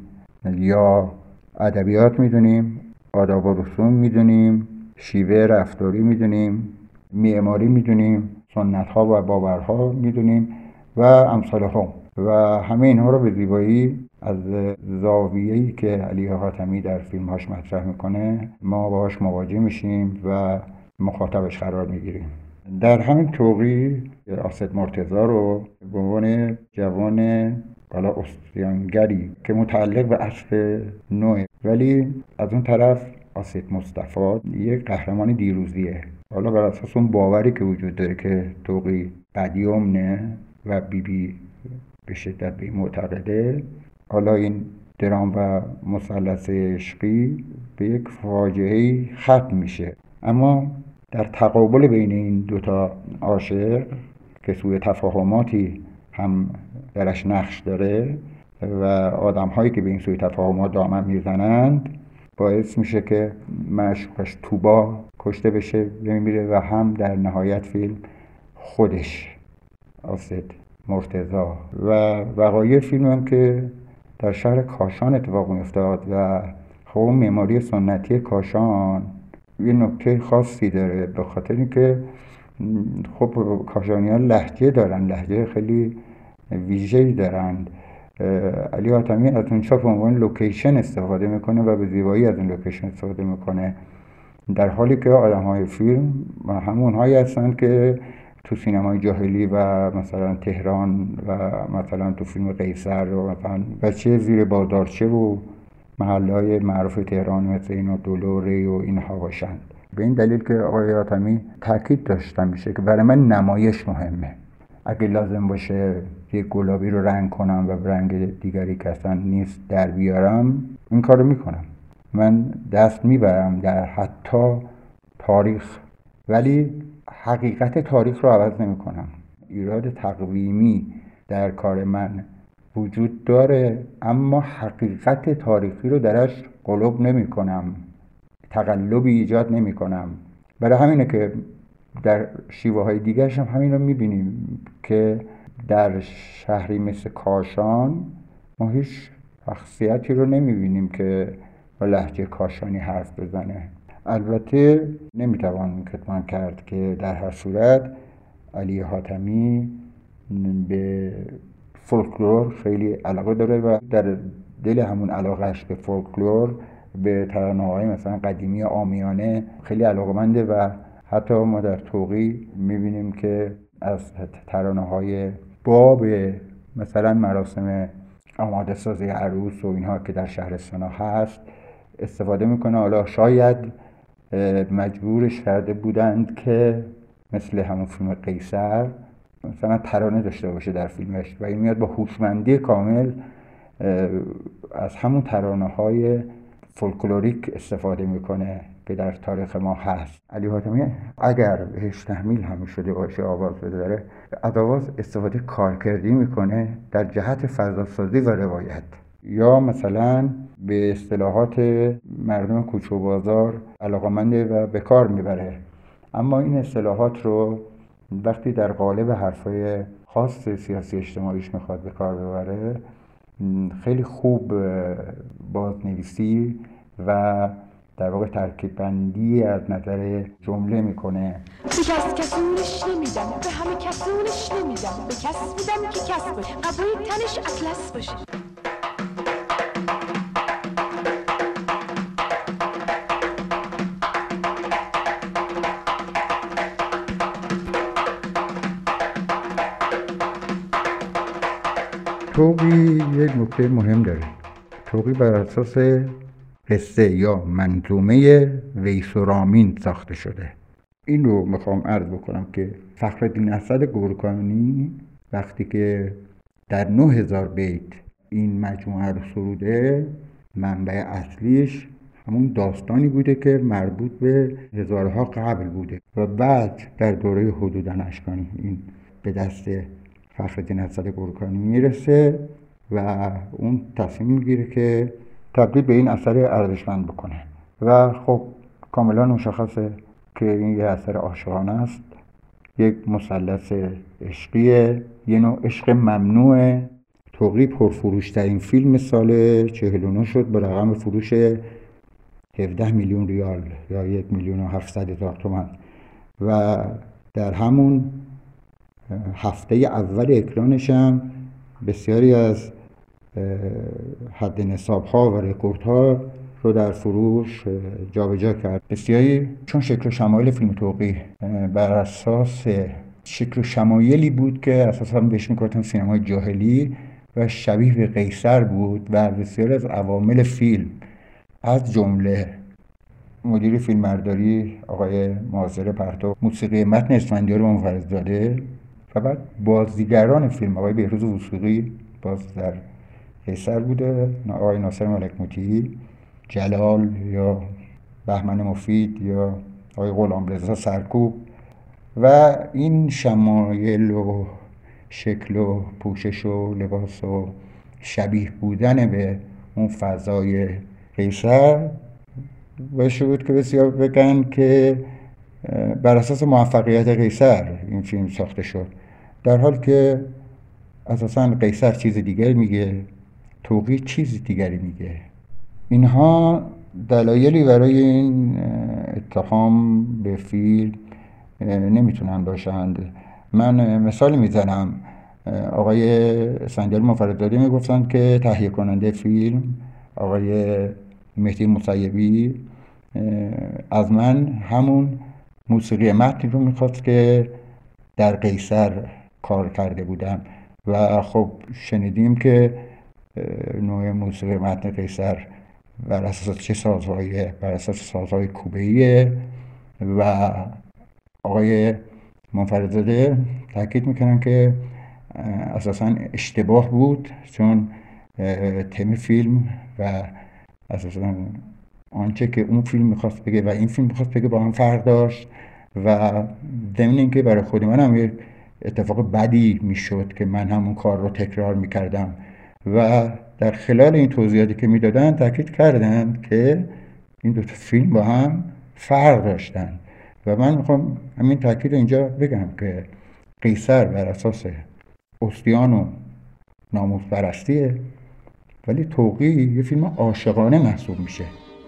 یا ادبیات میدونیم، آداب و رسوم میدونیم، شیوه رفتاری میدونیم، معماری میدونیم، سنت ها و باورها میدونیم و امثال هم و همه اینها رو به زیبایی از زاویه‌ای که علی حاتمی در فیلم‌هاش مطرح میکنه ما باهاش مواجه میشیم و مخاطبش قرار میگیریم. در همین توقی آسد مرتضی رو به عنوان جوان بالا استیانگری که متعلق به عصر نوه، ولی از اون طرف آسد مصطفی یک قهرمان دیروزیه. حالا بر اساس اون باوری که وجود داره که توقی بدیومنه و بیبی بی به شدت به این معتقده، حالا این درام و مثلث عشقی به یک فاجعه‌ای ختم میشه. اما در تقابل بین این دوتا عاشق که سوء تفاهماتی هم درش نقش داره و آدم هایی که به این سوء تفاهمات دامن میزنند، باعث میشه که معشوقش توبا کشته بشه بمیره و هم در نهایت فیلم خودش آسد مرتضی. و وقایع فیلم هم که در شهر کاشان اتفاق میافتاد و خب معماری سنتی کاشان یه نکته خاصی داره، به خاطر اینکه خب کاشانیان لهجه دارن، لهجه خیلی ویژه‌ای دارند. علی حاتمی از اونجا به عنوان لوکیشن استفاده میکنه و به زیبایی از این لوکیشن استفاده میکنه، در حالی که آدم‌های فیلم همونهایی هستند که تو سینمای جاهلی و مثلا تهران و مثلا تو فیلم قیصر و مثلا بچه زیر بازارچه و محله‌های معروف تهران مثل اینا دلو ری و اینها باشند. به این دلیل که آقای حاتمی تاکید داشتن میشه که برای من نمایش مهمه. اگه لازم باشه یک گلابی رو رنگ کنم و رنگ دیگری که اصلا نیست در بیارم، این کارو میکنم. من دست میبرم در حتی تاریخ، ولی حقیقت تاریخ رو عوض نمی کنم. ایراد تقویمی در کار من وجود داره، اما حقیقت تاریخی رو درش قلب نمی کنم، تقلبی ایجاد نمی کنم. برای همینه که در شیوه های دیگرش هم همین رو می بینیم که در شهری مثل کاشان ما هیچ شخصیتی رو نمی بینیم که با لهجه کاشانی حرف بزنه. البته نمیتوان کتمان کرد که در هر صورت علی حاتمی به فولکلور خیلی علاقه داره و در دل همون علاقهش به فولکلور، به ترانه‌های مثلا قدیمی عامیانه خیلی علاقه‌منده و حتی ما در توقی میبینیم که از ترانه‌های باب مثلا مراسم آماده سازی عروس و اینها که در شهرستان‌ها هست استفاده میکنه. حالا شاید مجبورش کرده بودند که مثل همون فیلم قیصر مثلا ترانه داشته باشه در فیلمش و این میاد با هوشمندی کامل از همون ترانه‌های فولکلوریک استفاده میکنه که در تاریخ ما هست. علی حاتمی اگر بهش تحمیل هم شده باشه آواز بذاره، از آواز استفاده کارکردی میکنه در جهت فضاسازی و روایت، یا مثلا به اصطلاحات مردم کوچه و بازار علاقه‌منده و به کار میبره. اما این اصطلاحات رو وقتی در قالب حرفای خاص سیاسی اجتماعیش میخواد به کار ببره، خیلی خوب بازنویسی و در واقع ترکیب بندی از نظر جمله میکنه. به کس کسونش نمیدم، به همه کسونش نمیدم، به کس میدم که کس باشه، قبای تنش اطلس باشه. توقی یک نکته مهم داره. توقی بر اساس قصه یا منظومه ویس و رامین ساخته شده. این رو میخوام عرض بکنم که فخرالدین اسد گورکانی وقتی که در نه هزار بیت این مجموعه رو سروده، منبع اصلیش همون داستانی بوده که مربوط به هزارها قبل بوده و بعد در دوره حدوداً اشکانی این به دست فخرالدین اسد گورکانی میرسه و اون تصمیم میگیره که تبدیل به این اثر ارزشمند بکنه و خب کاملا مشخصه که این یه اثر عاشقانه است، یک مثلث عشقیه، یه نوع عشق ممنوعه. توقی پرفروشترین فیلم سال چهل و نه شد با رقم فروش هفده میلیون ریال یا یک میلیون و هفتصد هزار تومان و در همون هفته اول اکرانش هم بسیاری از حد نصاب ها و رکورد ها رو در فروش جابجا کرد. بسیاری چون شکل و شمایل فیلم توقی بر اساس شکل و شمایلی بود که اساسا بهش میگفتن سینمای جاهلی و شبیه به قیصر بود و بسیاری از عوامل فیلم از جمله مدیر فیلمبرداری آقای مازر پرتو، موسیقی متن اسفندیار منفردزاده و بعد بازیگران فیلم آقای بهروز وثوقی باز در قیصر بوده، آقای ناصر ملک موتی، جلال یا بهمن مفید یا آقای غلامرضا سرکوب و این شمایل و شکل و پوشش و لباس و شبیه بودن به اون فضای قیصر باعث بود که بسیار بگن که بر اساس موفقیت قیصر این فیلم ساخته شد، در حالی که اساساً قیصر چیز دیگری میگه، توقی چیز دیگری میگه. اینها دلایلی برای این اتهام به فیلم نمیتونن باشند. من مثال میزنم، آقای اسفندیار منفردزاده میگفتن که تهیه کننده فیلم آقای مهدی مصیبی از من همون موسیقی متن رو میخواست که در قیصر کار کرده بودم و خب شنیدیم که نوع موسیقی متن قیصر بر اساس چه سازهایی، بر اساس سازهای کوبه‌ایه و آقای منفردزاده تاکید میکنن که اساسا اشتباه بود، چون تم فیلم و اساسا آنچه که اون فیلم میخواست بگه و این فیلم میخواست بگه با هم فرق داشت و ضمن اینکه برای خود من هم یه اتفاق بدی میشد که من همون کار رو تکرار میکردم و در خلال این توضیحاتی که میدادن تاکید کردن که این دو تا فیلم با هم فرق داشتن و من میخوام همین تاکید اینجا بگم که قیصر بر اساس اسطیان و ناموس پرستیه، ولی توقی یه فیلم عاشقانه محسوب میشه.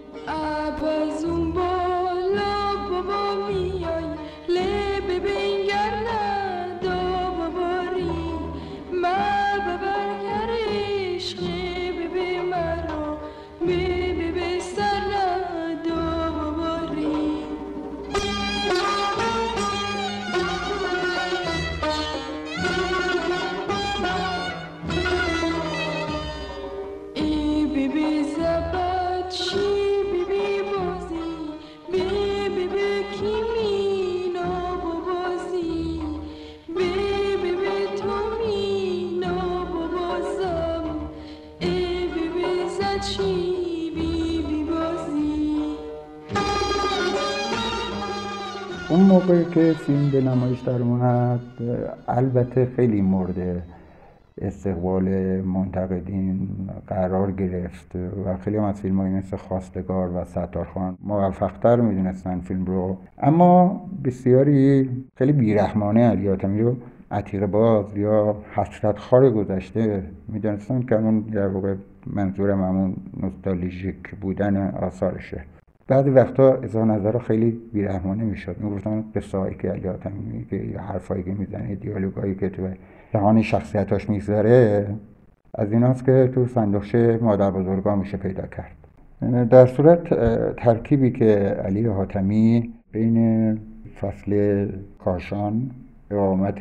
اون موقعی که فیلم به نمایش در اومد البته خیلی مورد استقبال منتقدین قرار گرفت و خیلی هم از فیلم‌های مثل خواستگار و ستارخان موفق‌تر می‌دونستن فیلم رو، اما بسیاری خیلی بیرحمانه علی حاتمی رو عتیقه باز یا حسرت خوار گذشته می‌دونستن که اون در واقع منظورم همون نوستالژیک بودن آثارشه. بعضی وقتا اظهار نظر خیلی بیرحمانه میشد، میگفتن قصه‌ای که علی حاتمی میگه یا حرفایی که میزنه، دیالوگایی که تو دهان شخصیتاش میذاره، از ایناست که تو صندوقچه مادر بزرگا میشه پیدا کرد. در صورت ترکیبی که علی حاتمی بین فصل کاشان، اقامت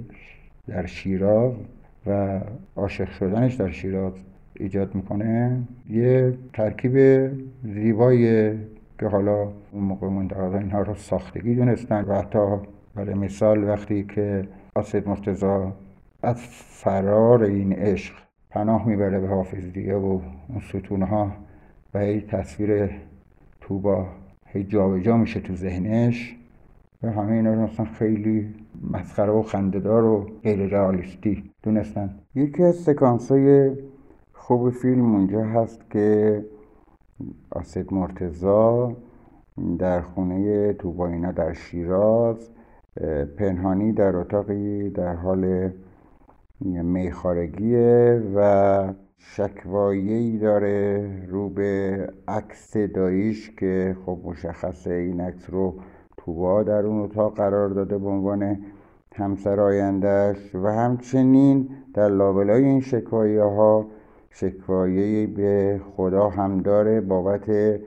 در شیراز و عاشق شدنش در شیراز ایجاد میکنه، یه ترکیب زیبایی که حالا اون موقع منتقدان اینها رو ساختگی دونستن و حتی برای مثال وقتی که اسد مرتضی از فرار این عشق پناه میبره به حافظیه و اون ستونها و هی تصویر توبا هی جابجا میشه تو ذهنش و همه اینا رو مثلا خیلی مسخره و خنده‌دار و غیر رئالیستی دونستن. یکی از سکانس‌های خوب فیلم اونجا هست که اسد مرتضی در خونه توبا اینا در شیراز پنهانی در اتاقی در حال میخارگیه و شکوایه‌ای داره رو به عکس داییش که خب مشخصه این عکس رو توبا در اون اتاق قرار داده به عنوان همسر آینده‌اش و همچنین در لابلای این شکایه‌ها شکایه‌ای به خدا هم داره بابت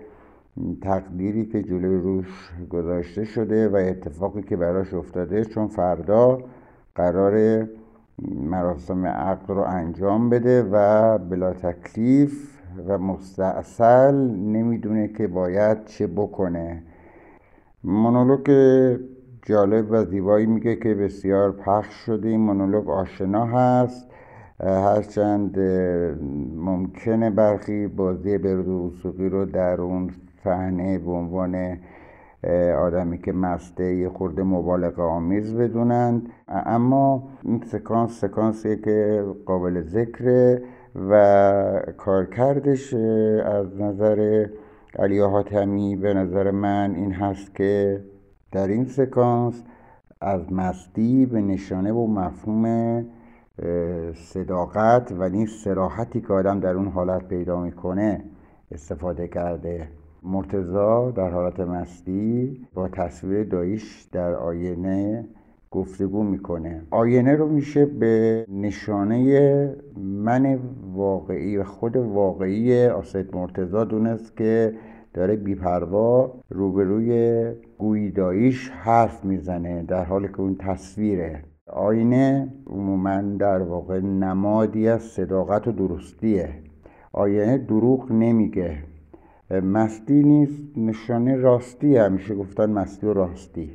تقدیری که جلوی روش گذاشته شده و اتفاقی که براش افتاده، چون فردا قرار مراسم عقد رو انجام بده و بلا تکلیف و مستعسل نمیدونه که باید چه بکنه. مونولوگ جالب و زیبایی میگه که بسیار پخش شده. این مونولوگ آشنا هست، هرچند ممکنه برخی بازی بهروز وثوقی رو در اون صحنه به عنوان آدمی که مسته یه خورده مبالغه آمیز بدونند، اما این سکانس سکانسیه که قابل ذکره و کارکردش از نظر علی حاتمی به نظر من این هست که در این سکانس از مستی به نشانه و مفهوم صداقت و این صراحتی که آدم در اون حالت پیدا میکنه استفاده کرده. مرتضی در حالت مستی با تصویر داییش در آینه گفتگو میکنه. آینه رو میشه به نشانه من واقعی و خود واقعی آسد مرتضی دونست که داره بی‌پروا روبروی گوی داییش حرف میزنه در حالی که اون تصویره. آینه عموما در واقع نمادی از صداقت و درستیه. آینه دروغ نمیگه. مستی نیست نشانه راستی، همیشه گفتن مستی و راستی.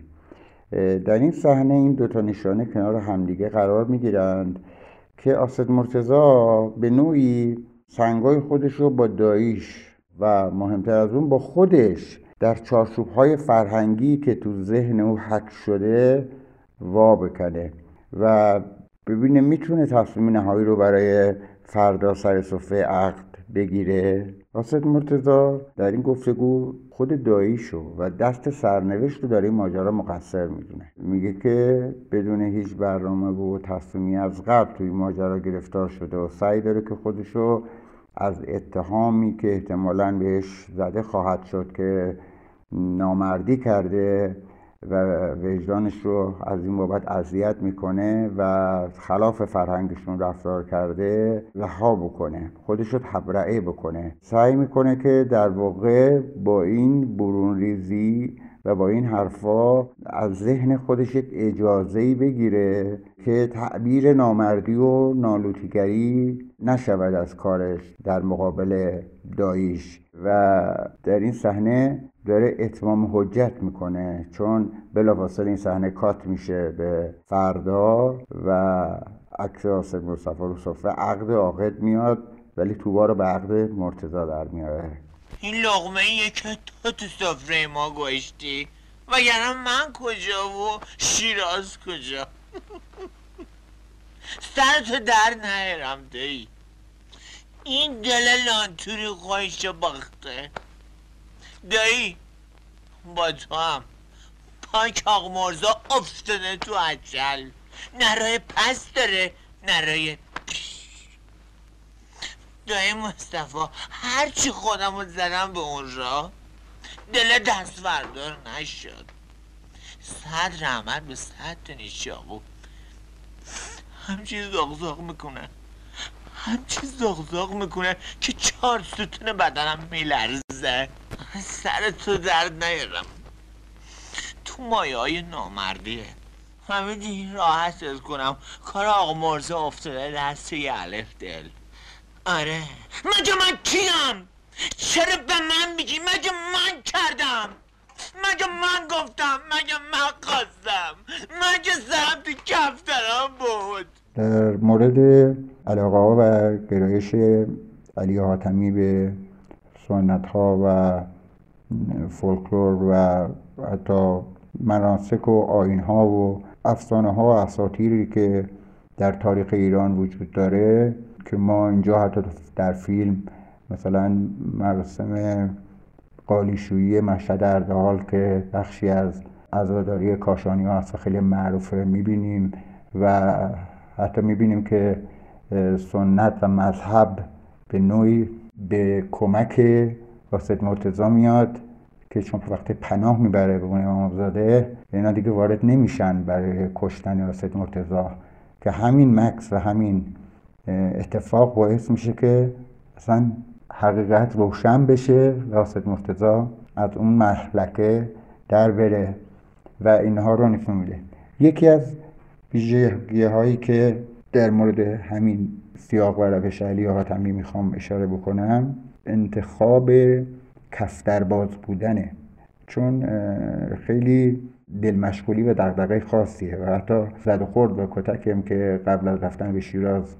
در این صحنه این دوتا نشانه کنار همدیگه قرار میگیرند که آسد مرتضی به نوعی سنگای خودش رو با داییش و مهمتر از اون با خودش در چارچوب‌های فرهنگی که تو ذهن او حک شده وا بکنه و ببینه میتونه تصمیم نهایی رو برای فردا سر سفره عقد بگیره. آسد مرتضی در این گفتگو خود داییشو و دست سرنوشت رو در این ماجرا مقصر میدونه. میگه که بدون هیچ برنامه و تصمیمی از قبل توی ماجرا گرفتار شده و سعی داره که خودشو از اتهامی که احتمالاً بهش زده خواهد شد که نامردی کرده و وجدانش رو از این بابت اذیت میکنه و خلاف فرهنگشون رفتار کرده رها بکنه، خودش رو تبرئه بکنه. سعی میکنه که در واقع با این برون ریزی و با این حرفا از ذهن خودش یک اجازه‌ای بگیره که تعبیر نامردی و نالوتیگری نشود از کارش در مقابل داییش. و در این صحنه داره اتمام حجت میکنه، چون بلافاصله این صحنه کات میشه به فردا و عکس آسد مصطفی رو سفره عقد عاقد میاد، ولی توبا رو به عقد مرتضی در میاره. این لقمه ایه که تو تو سفره ما گوشتی، وگرنه من کجا و شیراز کجا؟ سرتو در نیارم دایی، این دل لانتوری خواهش باخته دایی. با تو هم پاک آق مرزا افتاده تو عجل، نه راه پس داره نه راه پیش. دایی مصطفی هرچی خودم رو زدم به اون راه دل دست بردار نشد. صد رحمت به صد نیشاقو همچی زاغ میکنه همچی زاغ میکنه که چهار ستون بدنم میلرزه. سر تو درد نیارم، تو مایه های نامردیه. همین راحت از کنم کار آقا مرزا افتاده دست یه الف دل. آره مگه من کیم؟ چرا به من میگی؟ مگه من کردم؟ مگه من گفتم؟ مگه من خواستم؟ مگه سرم تو کفترم بود؟ در مورد علاقه ها و گرایش علی حاتمی به سنت ها و فولکلور و حتی مناسک و آیین ها و افسانه ها و اساطیری که در تاریخ ایران وجود داره که ما اینجا حتی در فیلم مثلا مراسم قالیشویی مشهد اردحال که بخشی از عزاداری کاشانی ها هست خیلی معروفه میبینیم و حتی میبینیم که سنت و مذهب به نوعی به کمک آسد مرتضی میاد که چون وقتی پناه میبره به اون امامزاده اینا دیگه وارد نمیشن برای کشتن آسد مرتضی، که همین مکس و همین اتفاق باعث میشه که اصلا حقیقت روشن بشه و آسد مرتضی از اون محلکه در بره و اینها رو نشون میده. یکی از ویژگی هایی که در مورد همین سیاق و روش علی حاتمی میخوام اشاره بکنم انتخاب کفترباز بودنه، چون خیلی دل مشغولی و دغدغه خاصیه و حتی زد و خورد و کتکی هم که قبل از رفتن به شیراز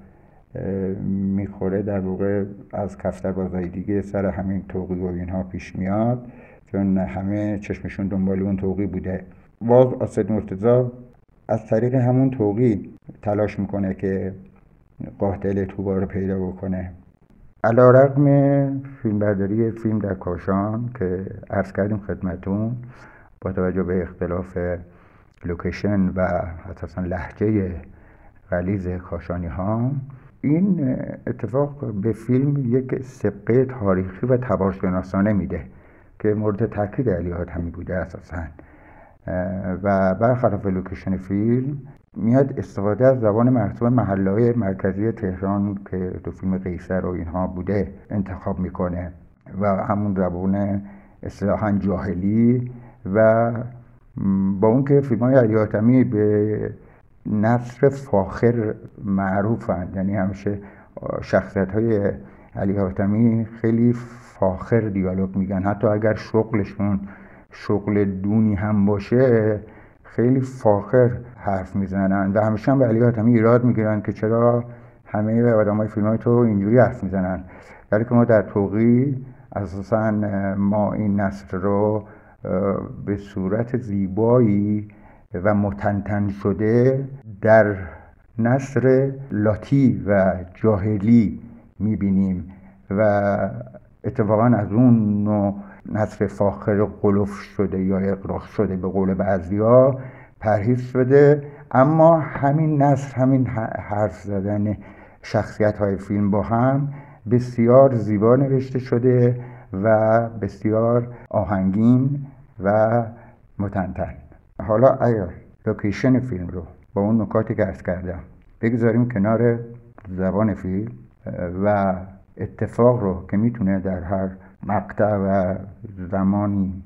میخوره در واقع از کفتربازهای دیگه سر همین توقی و اینها پیش میاد، چون همه چشمشون دنبال اون توقی بوده. باز آسد مرتضی از طریق همون توقی تلاش میکنه که قاتل توبا رو پیدا بکنه. علیرغم فیلمبرداری فیلم در کاشان که عرض کردیم خدمتون با توجه به اختلاف لوکیشن و اساساً لهجه غلیظ کاشانی ها، این اتفاق به فیلم یک سبقه تاریخی و تبارشناسانه میده که مورد تاکید علی حاتمی بوده اساساً. و برخلاف لوکیشن فیلم میاد استفاده از زبان مرسوم محله‌های مرکزی تهران که تو فیلم قیصر و اینها بوده انتخاب میکنه و همون زبان اصطلاحاً جاهلی، و با اون که فیلم‌های علی حاتمی به نثر فاخر معروفند، یعنی همیشه شخصیت‌های علی حاتمی خیلی فاخر دیالوگ میگن، حتی اگر شغلشون شغل دونی هم باشه خیلی فاخر حرف میزنن و همیشه هم به علی حاتمی ایراد میگیرن که چرا همه آدمای فیلم‌های تو اینجوری حرف میزنن، در که ما در توقی اساساً ما این نثر رو به صورت زیبایی و متنتن شده در نثر لاتی و جاهلی میبینیم و اتفاقاً از اون نوع نثر فاخر قلوف شده یا اغراق شده به قول بعضیا پرهیز شده، اما همین نثر، همین حرف زدن شخصیت های فیلم با هم بسیار زیبا نوشته شده و بسیار آهنگین و متنتن. حالا اگر لوکیشن فیلم رو با اون نکاتی که عرض کردم بگذاریم کنار زبان فیلم و اتفاق رو که میتونه در هر مقطع و زمانی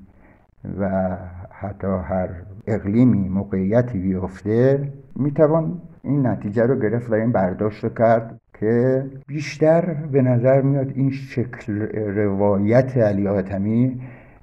و حتی هر اقلیمی موقعیتی بیفته، میتوان این نتیجه رو گرفت و این برداشت رو کرد که بیشتر به نظر میاد این شکل روایت علی حاتمی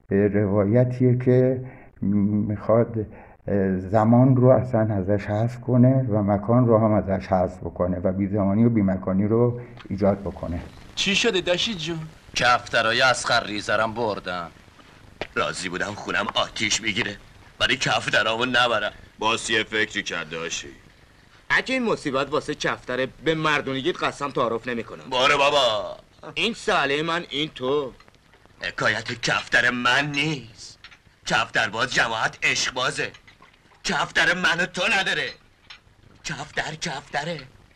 روایتیه که میخواد زمان رو اصلا ازش حذف کنه و مکان رو هم ازش حذف بکنه و بی زمانی و بی مکانی رو ایجاد بکنه. چی شده داشی جون؟ کفترهای اسخر ریزرم بردن. راضی بودم خونم آتیش بگیره ولی کفترامو نبرم. باسی فکری کرد داشی. اگه این مصیبت واسه کفتره به مردونگیت قسم تعارف نمی کنم. باره بابا، این ساله من این تو. حکایت کفتر من نیست. کفترباز جماعت عشق بازه. کفتر من و تو نداره. کفتر کفتره.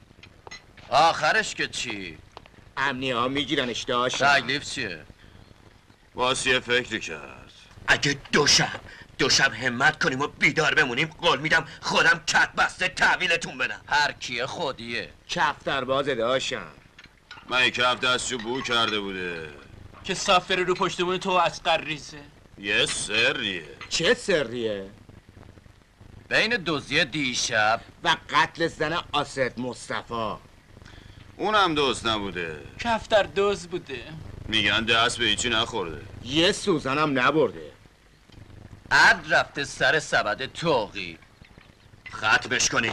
آخرش که چی؟ امنی ها میگیرنش داشت. تکلیف چیه؟ واسی فکری کرد. اگه دو شب دو شب همت کنیم و بیدار بمونیم قول میدم خودم کت بسته تحویلتون بدم. هر کیه خودیه. کفترباز داشتم. من کفت دستشو بو کرده بوده که سافر رو پشتمون تو از قریزه. یه سریه. چه سریه؟ بین دزدی دیشب و قتل زن آسد مصطفی. اونم دوست نبوده. کفتر دوز بوده. میگن دست به هیچی نخورده. یه سوزنم نبرده. عد رفته سر سبد توقی. ختمش کنی.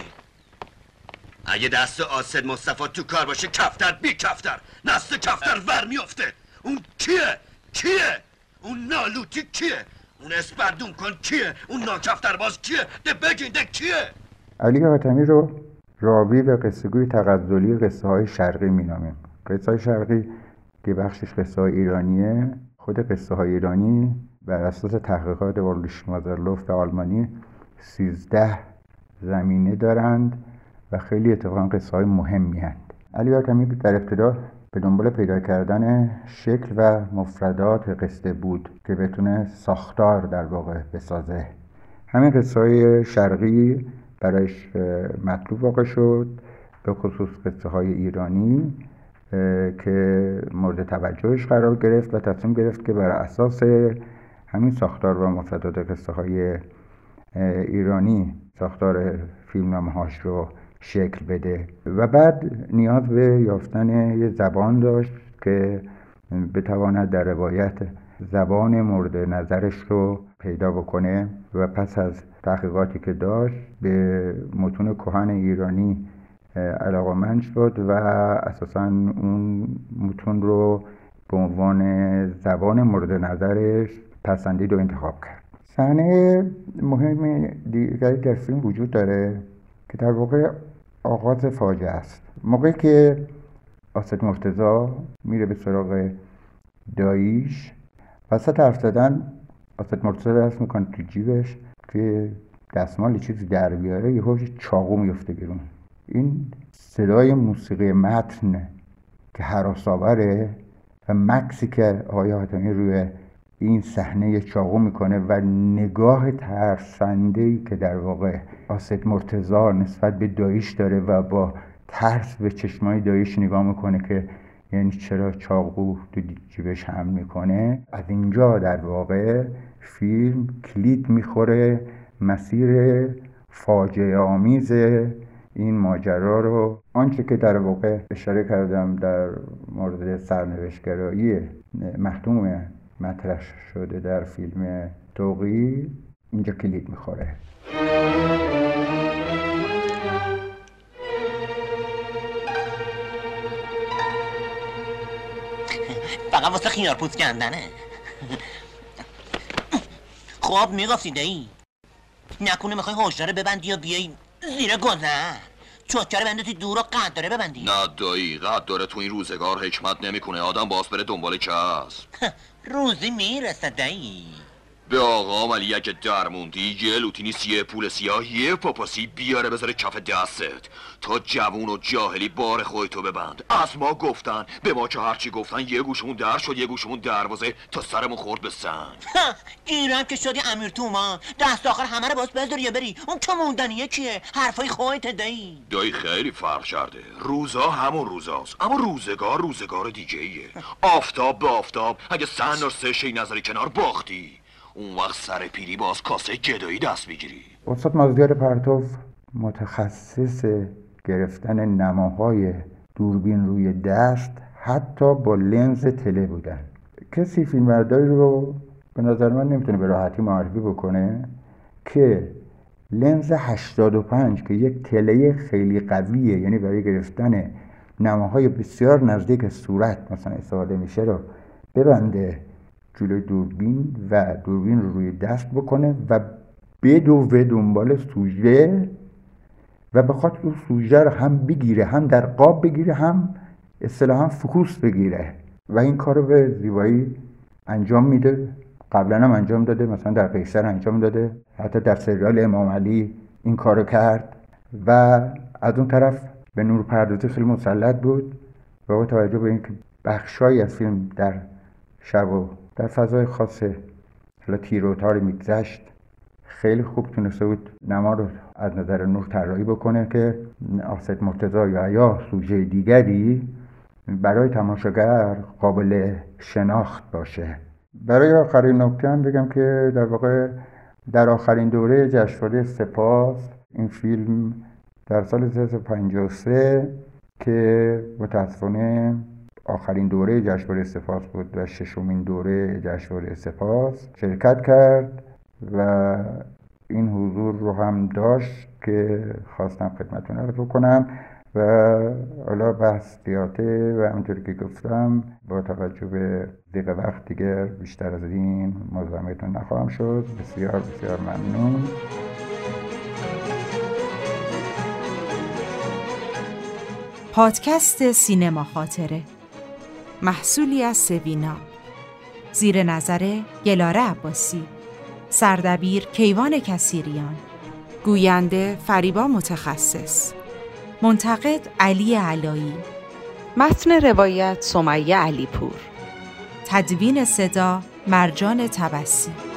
اگه دست آسد مصطفی تو کار باشه کفتر بی کفتر نست کفتر ور میفته. اون کیه؟ کیه؟ اون نالوتی کیه؟ اون اسپردون کن کیه؟ اون ناکفتر باز کیه؟ ده بگین ده کیه؟ علی حاتمی رو راوی و قصه‌گوی تغزلی قصه های شرقی مینامیم. قصه های شرقی که بخشش قصه های ایرانیه، خود قصه های ایرانی بر اساس تحقیقات ورلش مازرلوف آلمانی سیزده زمینه دارند و خیلی اتفاقا قصه های مهمی هستند. علی حاتمی در ابتدا به دنبال پیدا کردن شکل و مفردات قصه بود که بتونه ساختار در واقع بسازه. همین قصه های شرقی برایش مطلوب واقع شد به خصوص قصه های ایرانی که مورد توجهش قرار گرفت و تصمیم گرفت که بر اساس همین ساختار و مستندات قصه های ایرانی ساختار فیلمنامه‌هاش رو شکل بده و بعد نیاز به یافتن یه زبان داشت که بتواند در روایت زبان مورد نظرش رو پیدا بکنه و پس از تحقیقاتی که داشت به متون کهن ایرانی علاقه‌مند شد و اساساً اون متون رو به عنوان زبان مورد نظرش پسندید و انتخاب کرد. صحنه مهم دیگری در فیلم وجود داره که در واقع آغاز فاجعه است. موقعی که آسد مرتضی میره به سراغ داییش، وسط حرف زدن آسد مرتضی دست میکنه تو جیبش که دستمال چیزی در بیاره، یهو چاقو میفته بیرون. این صدای موسیقی متن که هراس‌آوره و مکسی که آقای حاتمی روی این صحنه چاقو میکنه و نگاه ترسنده‌ای که در واقع آسد مرتضی نسبت به داییش داره و با ترس به چشمای داییش نگاه میکنه که یعنی چرا چاقو تو جیبش حمل میکنه، از اینجا در واقع فیلم کلید میخوره مسیر فاجعه آمیز این ماجرا رو. آنچه که در واقع اشاره کردم در مورد سرنوشت‌گرایی مختوم مطرح شده در فیلم طوقی اینجا کلید میخوره. فقط واسه خیار پوست کندنه. خب میگفتی دایی نکنه میخوای هشدار ببندی یا بیایی زیر گذر چوتکره بندی دور و قد داره ببندی؟ نه دایی، قد داره تو این روزگار حکمت نمیکنه، آدم باز بره دنبال کسب. روزی میرسه دایی. به آقا ولی اگه درموندی یه لوتینی سیه پول سیاه یه پاپاسی بیاره بذاره کف دستت تا جوون و جاهلی بار خودتو ببند. از ما گفتن، به ما که هرچی گفتن یه گوشمون در شد یه گوشمون دروازه تا سرمون خورد به سنگ. گیرم که شدی امیر تومان، دست آخر همه رو باز بذار یا بری. اون که موندنیه کیه؟ حرفای خودت دایی. دایی خیلی فرق کرده، روزا همون روزاست اما روزگار روزگار دیگه ایه. آفتاب به آفتاب، اگه سن و سه شی نظری کنار باختی اون وقت سر پیری باز کاسه گدایی دست میگیری. استاد مازیار پرتو متخصص گرفتن نماهای دوربین روی دست حتی با لنز تله بودن. کسی فیلمبرداری رو به نظر من نمیتونه به راحتی معرفی بکنه که لنز هشتاد و پنج که یک تله خیلی قویه، یعنی برای گرفتن نماهای بسیار نزدیک صورت مثلا استفاده میشه، رو ببنده جلوی دوربین و دوربین رو روی دست بکنه و بدوه دنبال سوژه و بخواد اون سوژه رو هم بگیره، هم در قاب بگیره، هم اصطلاحاً فوکوس بگیره و این کار رو به زیبایی انجام میده. قبلا هم انجام داده، مثلا در قیصر انجام داده، حتی در سریال امام علی این کار رو کرد و از اون طرف به نورپردازی خیلی مسلط بود و با توجه به اینکه بخشایی از فیلم در شب و در فضای خاص حالا تیر و تاری میگذشت، خیلی خوب تونسته بود نما رو از نظر نور طراحی بکنه که آسد مرتضی یا یا سوژه دیگری برای تماشاگر قابل شناخت باشه. برای آخرین نکته هم بگم که در واقع در آخرین دوره جشنواره سپاس این فیلم در سال هزار و سیصد و پنجاه و سه که متاسفانه آخرین دوره جشنواره سپاس بود و ششمین دوره جشنواره سپاس شرکت کرد و این حضور رو هم داشت که خواستم خدمتتون عرض کنم و حالا بحث زیاده و همونطوری که گفتم با توجه به دیگه وقت دیگر بیشتر از این مزاحمتون نخواهم شد. بسیار بسیار ممنون. پادکست سینما خاطره محصولی از سوینا، زیر نظر گلاره عباسی، سردبیر کیوان کثیریان، گوینده فریبا متخصص، منتقد علی علایی، متن روایت سمیه علیپور، تدوین صدا مرجان تبسی.